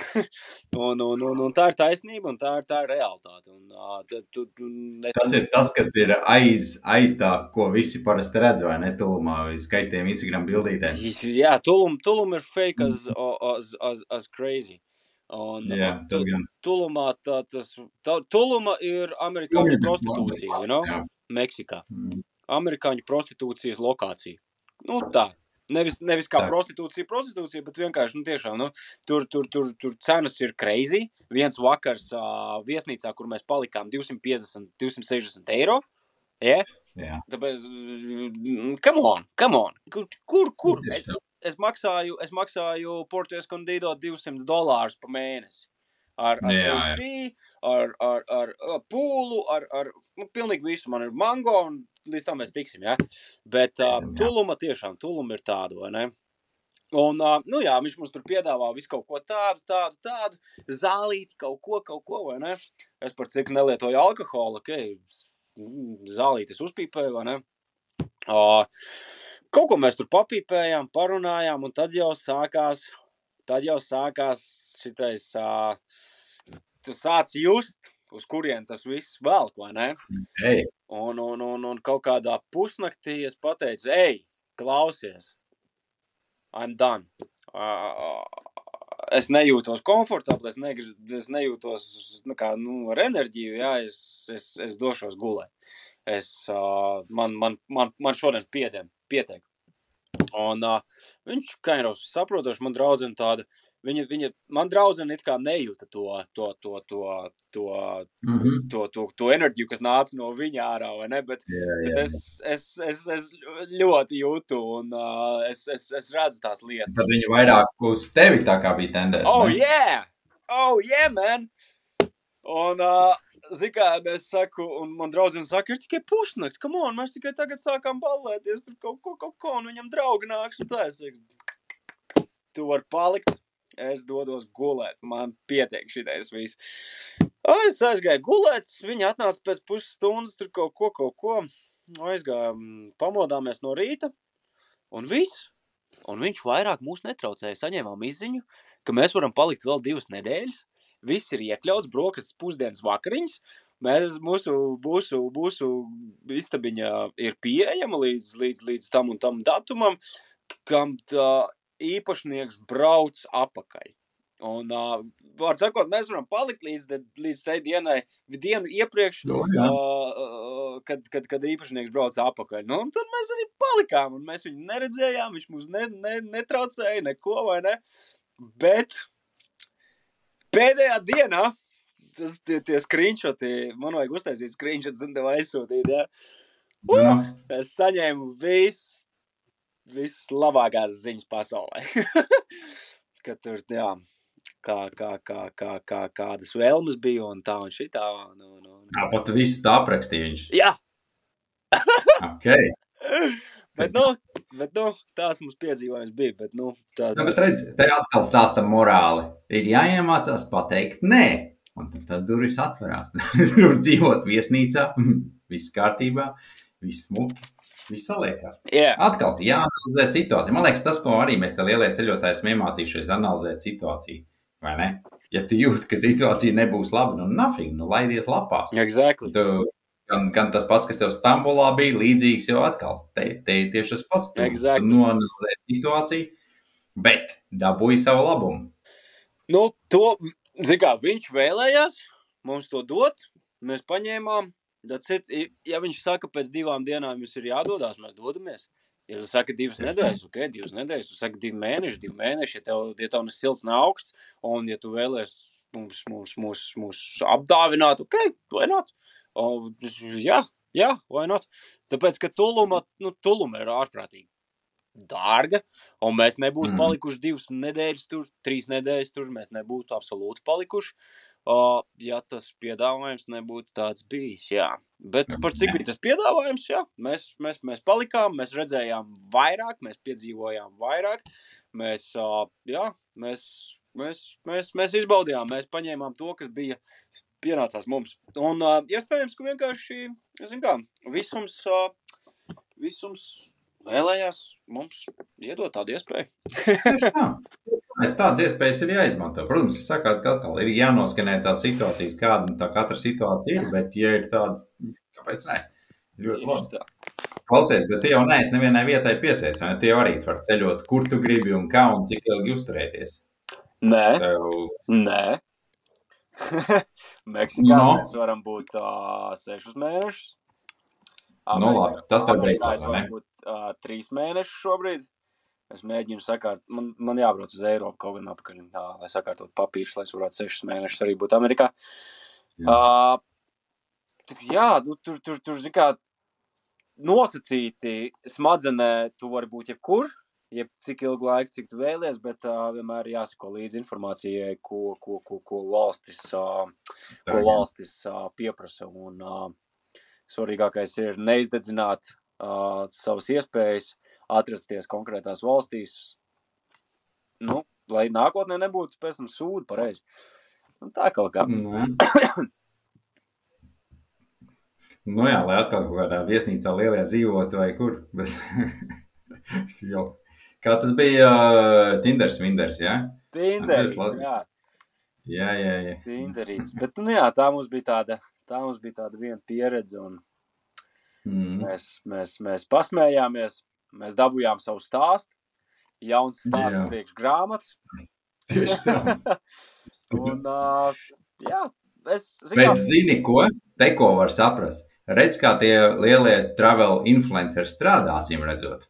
un, un, un, un tā ir taisnība, un tā ir, tā ir realitāte. Un, uh, tu, tu, ne... Tas ir tas, kas ir aiz, aiz tā, ko visi parasti redz, vai ne, tulumā, vai skaistiem Instagram bildītēm. Jā, tulum, tulum ir fake as, as, as, as crazy. Un, jā, tas gan. Tulumā, tā, tas, tā, tuluma ir amerikāņu prostitūcija, you know? Meksikā. Mm. Amerikāņu prostitūcijas lokācija. Nu tā. Nevis, nevis kā tā. prostitūcija, prostitūcija, bet vienkārši, nu tiešām, nu, tur, tur, tur, tur cenas ir crazy. Viens vakars uh, viesnīcā, kur mēs palikām divsimt piecdesmit, divsimt sešdesmit eiro. Yeah? Jā. Tāpēc, come on, come on. Kur, kur, kur? Es, es maksāju, es maksāju Puerto Escondido divsimt dolārus pa mēnesi. Ar, ar, jā, jā. ar, ar, ar, ar pūlu, ar, ar nu, pilnīgi visu. Man ir mango, un līdz tam mēs tiksim, ja? Bet uh, tuluma tiešām, tuluma ir tāda, vai ne? Un, uh, nu jā, viņš mums tur piedāvā visu kaut ko tādu, tādu, tādu, zālīti, kaut ko, kaut ko, vai ne? Es par cik nelietoju alkoholu, ok, zālītis uzpīpēju, vai ne? Uh, kaut ko mēs tur papīpējām, parunājām, un tad jau sākās, tad jau sākās šitais, uh, tu sāc just, uz kurien tas viss velk, vai ne? Hey. Un, un, un, un kaut kādā pusnaktī es pateicu, ej, klausies, I'm done. Uh, es nejūtos komfortabli, es, ne, es nejūtos nu, kā, nu, ar enerģiju, jā, es, es, es došos gulēt. Es, uh, man, man, man, man šodien piedien, pietiek. Un uh, viņš, kā jau saprotoši, man draudzene tāda, viņa, viņa, man draudzene it kā nejūta to, to, to, to, to, mm-hmm. to, to, to enerģiju, kas nāca no viņa ārā, vai ne? Bet, yeah, bet yeah. es, es, es, es ļoti jūtu un uh, es, es, es redzu tās lietas. Tad viņa vairāk uz tevi tā kā bija tendēta. Oh, ne? yeah! Oh, yeah, man! Un, uh, zin kā, es saku, un man draudzene saka, ir tikai pusnakts, come on, mēs tikai tagad sākām ballēties, tur kaut ko, kaut ko, un viņam draugi nāks, un tā es saku, tu vari palikt, es dodos gulēt, man pietiek šitais viss. O, es aizgāju gulēt, viņi atnāca pēc puses stundas, tur kaut ko, kaut ko, aizgājām, pamodāmies no rīta, un viss, un viņš vairāk mūs netraucēja, saņēmām izziņu, ka mēs varam palikt vēl divas nedēļas, viss ir iekļauts, brokastis, pusdienas, vakariņas, mēs, mūsu, mūsu, mūsu istabiņa ir pieejama līdz, līdz, līdz tam un tam datumam, kam tā īpašnieks brauc apakaļ. Un, uh, var sakot, mēs varam palikt līdz, līdz tai dienai, dienu iepriekš, Jo, uh, kad, kad, kad īpašnieks brauc apakaļ. Nu, un tad mēs arī palikām, un mēs viņu neredzējām, viņš mūs ne, ne, netraucēja, neko, vai ne? Bet pēdējā dienā, tas, tie, tie screenshoti, man vajag uztaisīt screenshots un tev aizsūtīt, ja? Uh, no. Es saņēmu viss, viss labākās ziņas pasaulē. Kad tur, jā, kā, kā, kā, kā, kā, kādas vēlmes bija un tā un šitā. Un, un, un. Jā, pat visu tā aprakstīja viņš. Jā! Ok. bet, nu, bet, nu, tās mums piedzīvojums bija, bet, nu, tā... Nu, bet redz, te atkal stāsta morāli. Ir jāiemācās pateikt nē, un tad tas durvis atverās. Tur dzīvot viesnīcā, viss kārtībā, viss smuki. Viss saliekās. Yeah. Atkal, jāanalizē situācija. Man liekas, tas, ko arī mēs te lielie ceļotāji esam iemācījušies analizēt situāciju, vai ne? Ja tu jūti, ka situācija nebūs laba, nu nothing, nu laidies lapās. Exactly. Tu, gan, gan tas pats, kas tev Stambulā bija, līdzīgs jau atkal. Te, te tieši tas pats. Tu, exactly. tu noanalizē situāciju, bet dabūji savu labumu. Nu, to, zin kā, viņš vēlējās mums to dot, mēs paņēmām. It, ja viņš saka, pēc divām dienām jums ir jādodās, mēs dodamies. Ja tu saka divas nedēļas, ok, divas nedēļas, tu saka divi mēneši, divi mēneši, ja tev, ja tev ne silts, ne augsts, un ja tu vēlies mums, mums, mums, mums apdāvināt, ok, why not? O, jā, jā, why not? Tāpēc, ka tuluma, nu, tuluma ir ārprātīgi dārga, un mēs nebūtu mm. palikuši divas nedēļas tur, trīs nedēļas tur, mēs nebūtu absolūti palikuši. Uh, ja tas piedāvājums nebūtu tāds bijis, jā. Bet par cik bija tas piedāvājums, jā, mēs, mēs, mēs palikām, mēs redzējām vairāk, mēs piedzīvojām vairāk, mēs, uh, jā, mēs, mēs, mēs, mēs izbaudījām, mēs paņēmām to, kas bija pienācās mums. Un uh, iespējams, ka vienkārši, es zinu kā, visums, uh, visums vēlējās mums iedot tādu iespēju. Tieši tā. Tādas iespējas ir jāizmanto. Protams, es saku, ka atkal ir jānoskanē tā situācijas, kāda tā katra situācija ir, bet ja ir tāda, kāpēc ne? Ļoti labi. Klausies, bet tu jau neesi nevienai vietai piesēdz, vai tu jau arī var ceļot, kur tu gribi un kā un cik ilgi uzturēties? Nē, Tev... nē. Meksikā no. mēs varam būt uh, sešus mēnešus. No labi, tas tev beidzās, vai ne? Būt uh, trīs mēnešus šobrīd. Es mēģinu sakārt, man, man jābrauc uz Eiropu kaut gan apakaļ, jā, lai sakārtot papīrus, lai es varētu sešus mēnešus arī būt Amerikā. Jā, uh, jā nu, tur, tur, tur, zin kā, nosacīti smadzenē tu vari būt jebkur, jeb cik ilgu laiku, cik tu vēlies, bet uh, vienmēr jāsako līdzi informācijai, ko, ko, ko, ko valstis, uh, ko valstis uh, pieprasa. Un uh, svarīgākais ir neizdedzināt uh, savas iespējas, atrasties konkrētās valstīs, nu, lai nākotnē nebūtu pēc tam sūdi pareizi. Un tā kaut kā. Nē. Nu jā, lai atkal kaut kādā viesnīcā lielajā dzīvotu vai kur. Bet, jo, kā tas bija uh, Tinders, Winders, jā? Tinderīts, jā. Jā, jā, jā. Tinderīts. Bet, nu jā, tā mums bija tāda, tā mums bija tāda viena pieredze, un mm. mēs, mēs, mēs pasmējāmies, mēs dabujām savu stāstu, jauns stāsts priekš grāmatas. Tieši tā. Un, uh, jā, es... Zin, Bet zini ko? Te ko var saprast. Redz, kā tie lielie travel influenceri strādā, acīm redzot.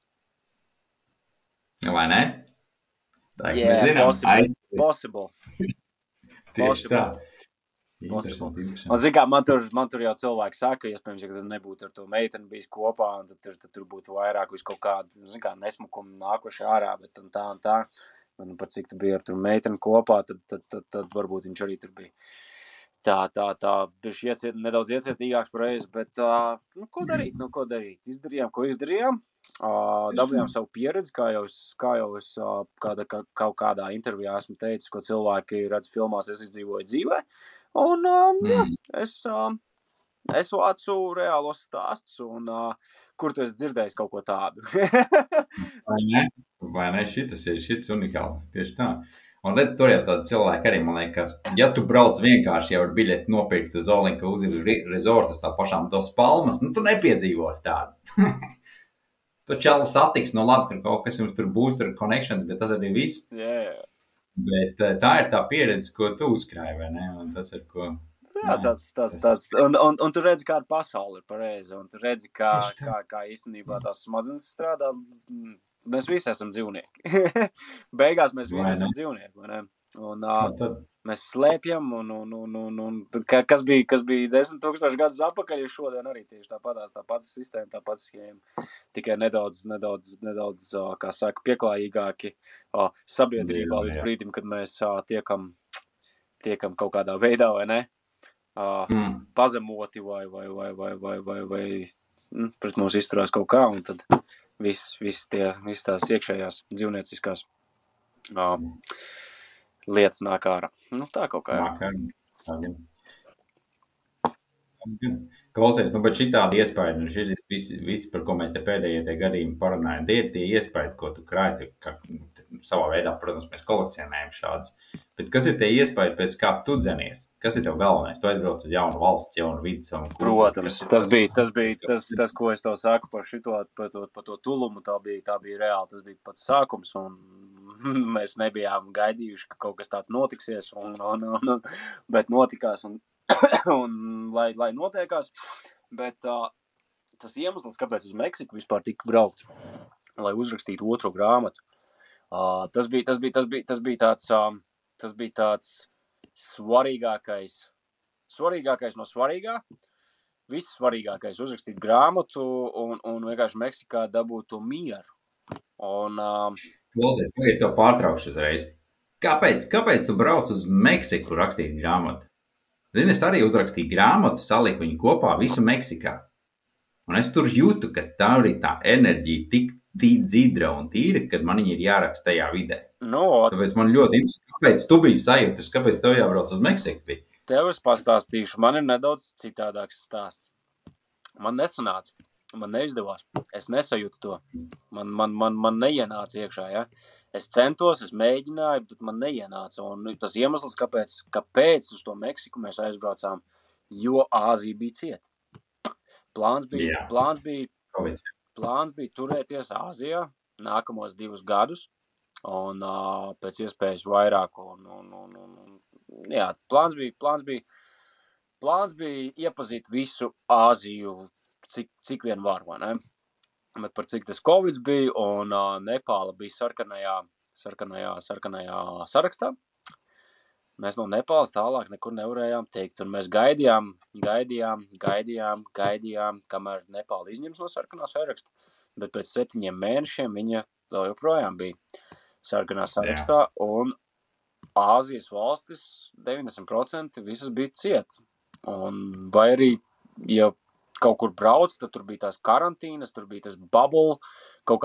Vai ne? Tā, yeah, mēs zinām, possible. Aiz... possible. Tieši possible. tā. Interesanti, interesanti. Man, zin, man, tur, man tur jau cilvēki saka, iespējams, ja nebūtu ar to meiteni bijis kopā, un tad tur, tad tur būtu vairāk uz kaut kādu, zin kā, nesmukumu nākuši ārā, bet un tā un tā. Un par cik tu biji ar tur meiteni kopā, tad, tad, tad, tad varbūt viņš arī tur bija. Tā, tā, tā, bišķi ieciet, nedaudz iecietīgāks pareizi, bet, uh, nu, ko darīt, nu, ko darīt? Izdarījām, ko izdarījām, uh, dabījām savu pieredzi, kā jau es, kā jau es uh, kāda, kā, kaut kādā intervijā esmu teicis, ko cilvēki redz filmās, es izdzīvoju dzīvē, un, uh, jā, es, uh, es vācu reālos stāstus, un, uh, kur tu esi dzirdējis kaut ko tādu? Vai ne? Vai ne? Šitas ir, šitas unikāli, tieši tā. Un redz, tur jau tādi cilvēki arī, man liekas, ja tu brauc vienkārši jau ar biļeti nopirkt uz All Inclusive Resort uz tā pašām tos palmas, nu tu nepiedzīvos tādu. Tu čalu satiks, no labi, tur kaut kas jums tur būs, tur connections, bet tas arī viss. Yeah. Bet tā ir tā pieredze, ko tu uzkrāji, vai ne? Un tas ir, ko... Jā, tāds, tāds, tāds. Un, un, un tu redzi, kāda pasaule ir pareizi, un tu redzi, kā, kā, kā īstenībā tās smadzenes strādā. Mēs visi esam dzīvnieki. Beigās mēs visi esam dzīvnieki, vai ne? Un uh, mēs slēpjam, un, un, un, un, un kas bija, kas bija desmit tūkstoši gadus atpakaļ, ir šodien arī tieši tāpatās, tā pati sistēma, tā pati schēma. Tikai nedaudz, nedaudz, nedaudz, kā saka, pieklājīgāki uh, sabiedrībā līdz brīdim, kad mēs uh, tiekam, tiekam kaut kādā veidā, vai ne? Uh, mm. Pazemoti vai, vai, vai, vai, vai, vai, vai mm, pret mums izturās kaut kā, un tad viss, viss tie, viss tās iekšējās dzīvnieciskās uh, lietas nāk ārā. Nu, tā kaut kā. Nāk ārā. Klausies, nu, bet šitādi iespēja, nu, šis viss, viss, par ko mēs te pēdējie tie gadījumi parunājam, tie ir tie iespēja, ko tu krāji, ka savā veidā, protams, mēs kolekcionējam šādus. Bet kas ir tie iespēja, pēc kā tu dzenies? Kas ir tev galvenais? Tu aizbrauc uz jaunu valsts, jaunu vidu savu. Protams, tas bija, tas bija, tas, tas, ko es tev saku par šito, par to, par to tulumu, tā bija, tā bija reāli, tas bija pats sākums, un mēs nebijām gaidījuši, ka kaut kas tāds notiksies, un, un, un, un, bet notikās, un, un lai, lai notiekās, bet uh, tas iemesls, kāpēc uz Meksiku vispār tika braukt, lai uzrakstītu otro grāmatu, uh, tas bija, tas bija, tas bija, tas bija tāds, uh, tas bija tāds svarīgākais, svarīgākais no svarīgā, viss svarīgākais uzrakstīt grāmatu un, un vienkārši Meksikā dabūt to mieru. Un, uh, Klausies, es tev pārtraukšu uzreiz. Kāpēc, kāpēc tu brauc uz Meksiku rakstīt grāmatu? Zini, es arī uzrakstīju grāmatu, saliku viņu kopā visu Meksikā. Un es tur jūtu, ka tā ir tā enerģija tik dzidra un tīra, kad man viņa ir jāraksta tajā vidē. No, Tāpēc man ļoti interesanti, kāpēc tu biji sajūtas, kāpēc tev jābrauc uz Meksiku bija? Tev es pastāstīšu, man ir nedaudz citādāks stāsts. Man nesanāca, man neizdevās, es nesajūtu to, man, man, man, man neienāca iekšā, ja? Es centos, es mēģināju, bet man neienāca, un tas iemesls, kāpēc, kāpēc uz to Meksiku mēs aizbraucām, jo Āzija bija cieta. Plāns bija, Jā. plāns bija, Kāpēc? plāns bija turēties Āzijā nākamos divus gadus, un uh, pēc iespējas vairāk, un, un, un, un, un jā, plāns bija, plāns bija, plāns bija iepazīt visu Āziju, cik, cik vien var, vai ne? Bet par cik tas Covid bija, un uh, Nepāla bija sarkanajā, sarkanajā, sarkanajā sarakstā. Mēs no Nepālas tālāk nekur nevarējām teikt, un mēs gaidījām, gaidījām, gaidījām, gaidījām, kamēr Nepāla izņems no sarkanā saraksta, bet pēc septiņiem mēnešiem viņa vēl joprojām bija sarkanā sarakstā, Jā. Un Āzijas valstis deviņdesmit procenti visas bija ciet. Un vai arī, ja kaut kur brauc, tad tur bija tās karantīnas, tur bija tas bubble, kaut kāds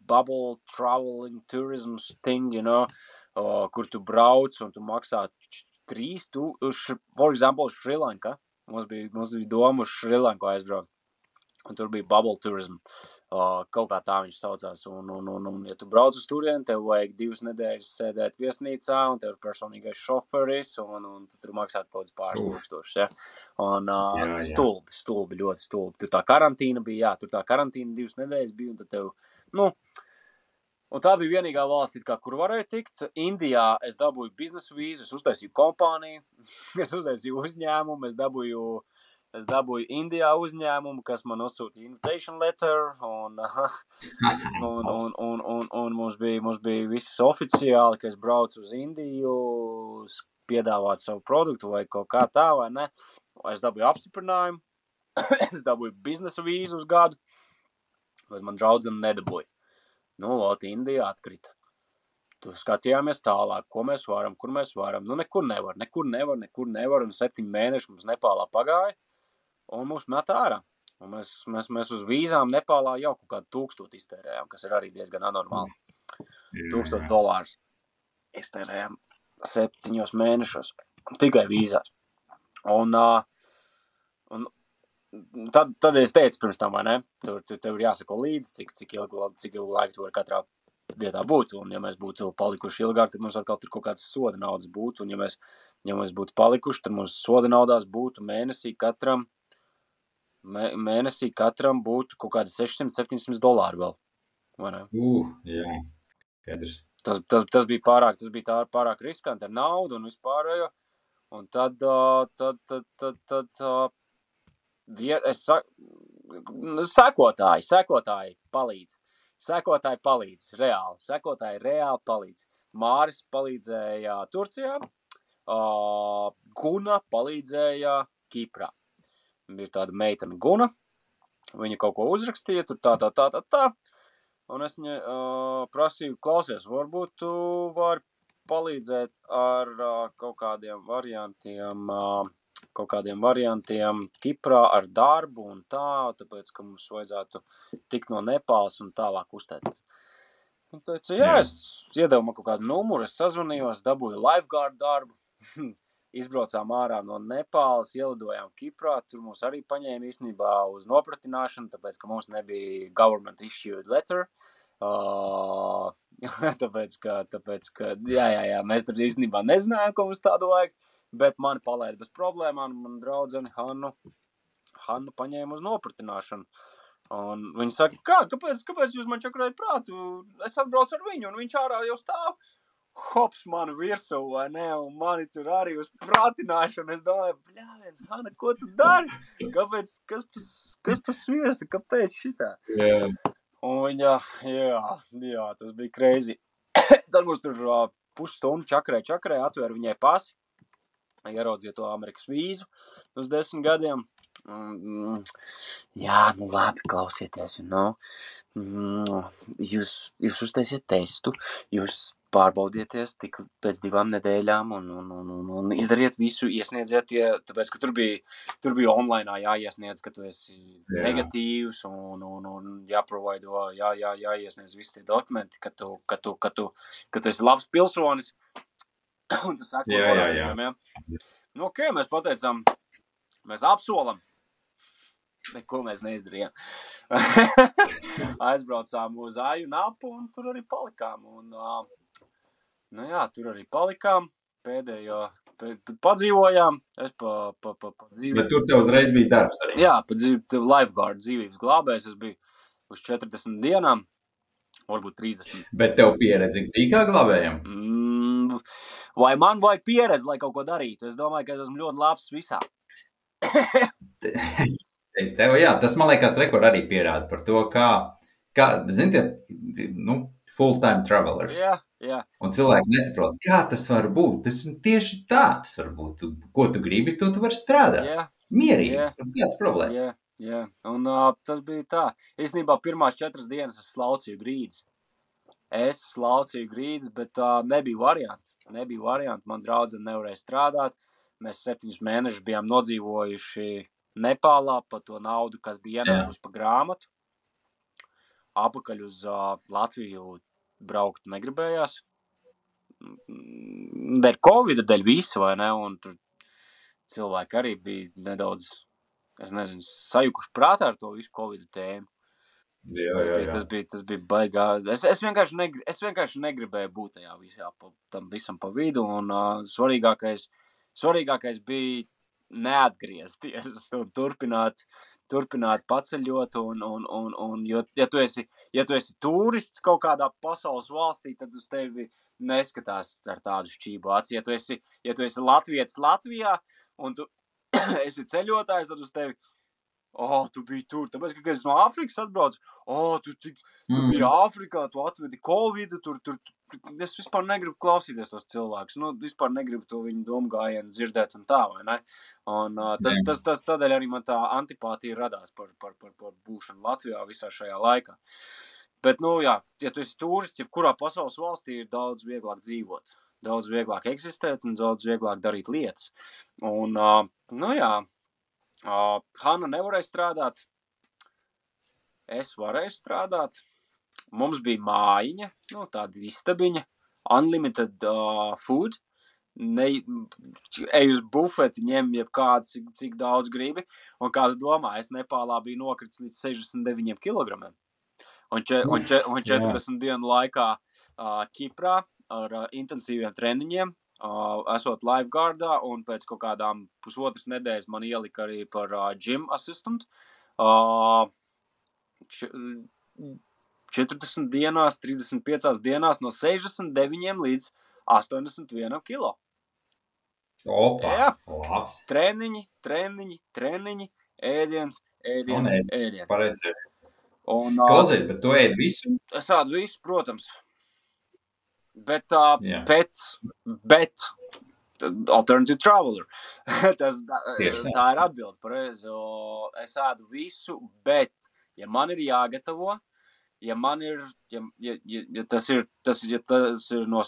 bubble traveling tourism thing, you know, uh, kur tu brauc un tu maksā trīs, tu, for example, Sri Lanka. Mums bija, mums bija doma uz Sri Lanku aizbraukt. Un tur bija bubble tourism. Uh, kaut kā tā viņš saucās. Un, un, un, un ja tu brauc uz turieni, tev vajag divas nedēļas sēdēt viesnīcā, un tev ir personīgais šoferis, un, un tu tur maksāt kaut kāds pāris tūkstošus. Ja? Un uh, jā, jā. stulbi, stulbi, ļoti stulbi. Tur tā karantīna bija, jā, tur tā karantīna divas nedēļas bija, un tad tev, nu, un tā bija vienīgā valsts, kā, kur varēja tikt. Indijā es dabūju biznesu vīzu, es uztaisīju kompāniju, es uztaisīju uzņēmumu, es dabūju Es dabūju Indijā uzņēmumu, kas man uzsūtīja invitation letter, un, un, un, un, un, un mums bija, mums bija viss oficiāli, ka es braucu uz Indiju, piedāvāt savu produktu vai kaut kā tā, vai ne. Es dabūju apstiprinājumu, es dabūju biznesa vīzu uz gadu, bet man draudzene nedabūja. Nu, ot, Indija atkrita. Tu skatījāmies tālāk, ko mēs varam, kur mēs varam. Nu, nekur nevar, nekur nevar, nekur nevar, un septiņi mēneši mums Nepālā pagāja. Un mūs met ārā. Un mēs, mēs, mēs uz vīzām Nepālā jau kaut kādu tūkstotu iztērējām, kas ir arī diezgan anormāli. Tūkstots dolārus iztērējām septiņos mēnešos. Tikai vīzās. Un, uh, un tad, tad es teicu pirms tam, vai ne? Tur, tur tev ir jāsako līdzi, cik, cik ilgu, cik ilgu laiku tu var katrā vietā būt. Un ja mēs būtu palikuši ilgāk, tad mums atkal tur kaut kāds soda naudas būtu. Un ja mēs, ja mēs būtu palikuši, tad mums soda naudās būtu mēnesī katram Mēnesī katram būtu kaut kādi sešsimt septiņsimt dolāri vēl. Vai ne? Uh, jā. Skaidrs. Tas, tas, tas bija pārāk, tas bija tā, pārāk riskanti ar naudu un vispārējo. Un tad, tad, tad, tad, tad vien, es saku, sekotāji, sekotāji palīdz. Sekotāji palīdz, reāli. Sekotāji reāli palīdz. Māris palīdzēja Turcijā, uh, Guna palīdzēja Kiprā. Ir tāda meitene Guna, viņa kaut ko uzrakstīja, tur tā, tā, tā, tā, tā, un es viņa uh, prasīju, klausies, varbūt tu vari palīdzēt ar uh, kaut kādiem variantiem, uh, kaut kādiem variantiem Kiprā ar darbu un tā, tāpēc, ka mums vajadzētu tikt no Nepāls un tālāk uztēties. Un teica, jā, es iedevu man kaut kādu numuru, es sazvanījos, dabūju lifeguard darbu. Izbraucām ārā no Nepālas, ielidojām Kiprā, tur mums arī paņēma īstenībā uz nopratināšanu, tāpēc, ka mums nebija government issued letter, uh, tāpēc, ka, tāpēc, ka, jā, jā, jā, mēs tur īstenībā nezinājām, ko mums tādu vajag, bet mani palaida bez problēmām, un man draudzeni Hannu, Hannu paņēma uz nopratināšanu. Un viņi saka, kā, kāpēc, kāpēc jūs man čakarējat prātu? Es atbraucu ar viņu, un viņš ārā jau stāv. Hops mani virsū, vai ne, un mani tur arī uz pratināšanu. Es domāju, bļāviens, Hanna, ko tu dari? Kāpēc, kas pa, kas pa sviesti, kāpēc šitā? Yeah. Un viņa, jā, jā, tas bija crazy. Tad mums tur uh, pusstundu čakarē, čakarē, atvēra viņai pasi, ieraudzīja to Amerikas vīzu uz desmit gadiem. Mm, jā, nu labi, klausieties, you know. Mm, jūs, jūs uztaisiet testu, jūs pārbaudieties tik pēc divām nedēļām un, un, un, un, un izdariet visu, iesniedziet tie, tāpēc, ka tur bija, tur bija online jāiesniedz, ka tu esi yeah. negatīvs un, un, un jāprovaido, jā, jā, jāiesniedz visi tie dokumenti, ka tu, ka tu, ka tu, ka tu esi labs pilsonis. Un tu sako, jā, jā, jā. jā. Nu, ok, mēs pateicām, mēs apsolam. Neko mēs neizdarījām. Aizbraucām uz Aju Napu un tur arī palikām. Un, uh, nu jā, tur arī palikām. Pēdējo pēd, padzīvojām. Es pa, pa, pa, pa dzīvi... Bet tur tev uzreiz bija darbs arī. Jā, pa dzīvi, lifeguard dzīvības glābējs. Es biju uz četrdesmit dienām, varbūt trīsdesmit. Bet tev pieredzi tīkā glābējam? Mm, vai man vajag pieredzi, lai kaut ko darītu? Es domāju, ka es esmu ļoti labs visā. Tev, jā, tas, man liekas, rekord arī pierāda par to, kā, kā zini, tie, nu, full-time travelers. Jā, jā. Un cilvēki nesaprot, kā tas var būt. Tas tieši tā tas var būt. Tu, ko tu gribi, to tu vari strādāt. Jā. Mierīgi. Jā. Kāds problēma? Jā, jā. Un uh, tas bija tā. Īstenībā pirmās četras dienas es slaucīju grīdas. Es slaucīju grīdas, bet uh, nebija varianti. Nebija varianti. Man draudzene nevarēja strādāt. Mēs septiņus mēnešus bijām nodzīvojuši Nepālā pa to naudu, kas bija ienākusi pa grāmatu. apakaļ uz uh, Latviju braukt negribējās. Dēļ Covida, dēļ visa, vai ne? Un tur cilvēki arī bija nedaudz, es nezinu, sajukuši prātā ar to visu Covida tēmu. Jā, tas, jā, bija, jā. tas bija, tas bija baigā. Es, es, vienkārši negri, es vienkārši negribēju būt tajā visā, pa, tam visam pa vidu, un uh, svarīgākais, svarīgākais bija neatgriezties un turpināt, turpināt paceļot, un, un, un, un jo, ja tu esi, ja tu esi turists kaut kādā pasaules valstī, tad uz tevi neskatās ar tādu šķību aci. Ja tu esi, ja tu esi latvietis Latvijā, un tu esi ceļotājs, tad uz tevi oh, tu biji tur, tāpēc, ka, kad es no Āfrikas atbraucu, oh, tu, tu, tu mm. biji Āfrikā, tu atvedi Covidu, tur, tur, tur, es vispār negribu klausīties tos cilvēkus, nu, vispār negribu to viņu domgājienu dzirdēt un tā, vai ne? Un uh, tas, tas, tas tādēļ arī man tā antipātija radās par, par, par, par būšanu Latvijā visā šajā laikā. Bet, nu, jā, ja tu esi turists, jebkurā pasaules valstī ir daudz vieglāk dzīvot, daudz vieglāk eksistēt un daudz vieglāk darīt lietas. Un, uh, nu, jā, Uh, Hanna nevarēja strādāt, es varēju strādāt, mums bija mājiņa, nu, tāda istabiņa, unlimited uh, food, ne, ej uz bufeti, ņem jebkādu, cik, cik daudz gribi, un kā tu domā, es Nepālā biju nokritis līdz sešdesmit deviņiem kilogramiem, un, če, un, če, un četrdesmit dienu laikā uh, Kiprā ar uh, intensīviem treniņiem, Uh, esot lifeguardā, un pēc kaut kādām pusotras nedēļas man ielika arī par uh, gym assistant. Uh, č- četrdesmit dienās, trīsdesmit piecās dienās no sešdesmit deviņiem līdz astoņdesmit vienam kilo. Opa, Jā. labs. Treniņi, treniņi, treniņi, ēdiens, ēdiens, Un ēdiens. Pareizi. Un, uh, Klausies, bet tu ēd visu? Es ādu visu, protams. Bet, uh, Jā. bet, bet, alternative traveler. Tas, Tieši tā. tā ir atbilde pareizi. Es ēdu visu, bet, ja man ir jāgatavo, ja man ir, ja, ja, ja, ja tas ir, tas, ja tas ir no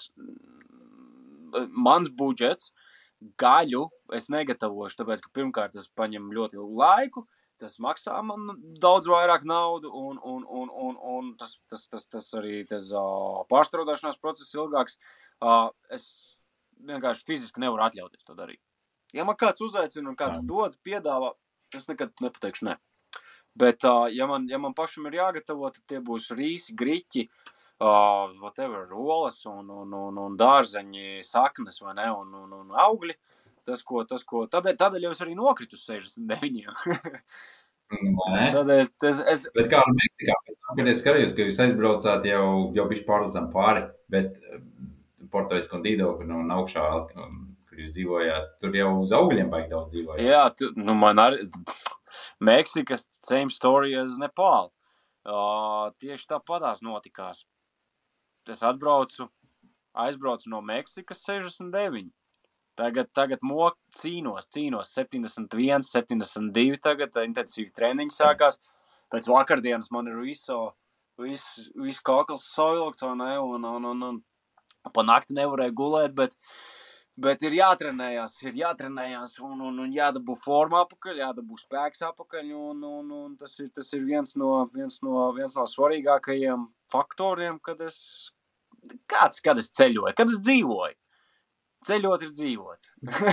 mans budžets, gaļu es negatavošu, tāpēc, ka pirmkārt tas paņem ļoti ilgu laiku, tas maksā man daudz vairāk naudu, un, un, un, un, un tas, tas, tas, tas arī tas uh, pārstrādāšanās process ilgāks. Uh, es vienkārši fiziski nevaru atļauties to darīt. Ja man kāds uzaicina un kāds dod, piedāvā, es nekad nepateikšu ne. Bet, uh, ja, man, ja man pašam ir jāgatavo, tad tie būs rīsi, griķi, uh, whatever, rolas un, un, un, un dārzeņi, saknes, vai ne, un, un, un augļi. Tas, ko, tas, ko, tādēļ, tādēļ jau es arī nokritu uz sešdesmit deviņiem. Nē. Tādēļ, tas, es... Bet kā ar Meksikā, kad es skatījos, ka jūs aizbraucāt jau, jau bišķi pārlicām pāri, bet Porto Escondido, un augšā, kur jūs dzīvojāt, tur jau uz augļiem baigi daudz dzīvojāt. Jā, tu, nu man arī, Meksikas same story as Nepāl. Uh, tieši tāpatās notikās. Es atbraucu, aizbraucu no Meksikas sešdesmit deviņi. Tagad, tagad mok, cīnos, cīnos, septiņdesmit viens, septiņdesmit divi tagad, intensīvi treniņi sākās. Pēc vakardienas man ir visu, visu, visu kakls savilkts, un, un, un, un, un pa nakti nevarēju gulēt, bet, bet ir jātrenējās, ir jātrenējās, un, un, un jādabū forma apakaļ, jādabū spēks apakaļ, un, un, un tas ir, tas ir viens no, viens no, viens no svarīgākajiem faktoriem, kad es, kāds, kad es ceļoju, kad es dzīvoju. Ceļot ir dzīvot.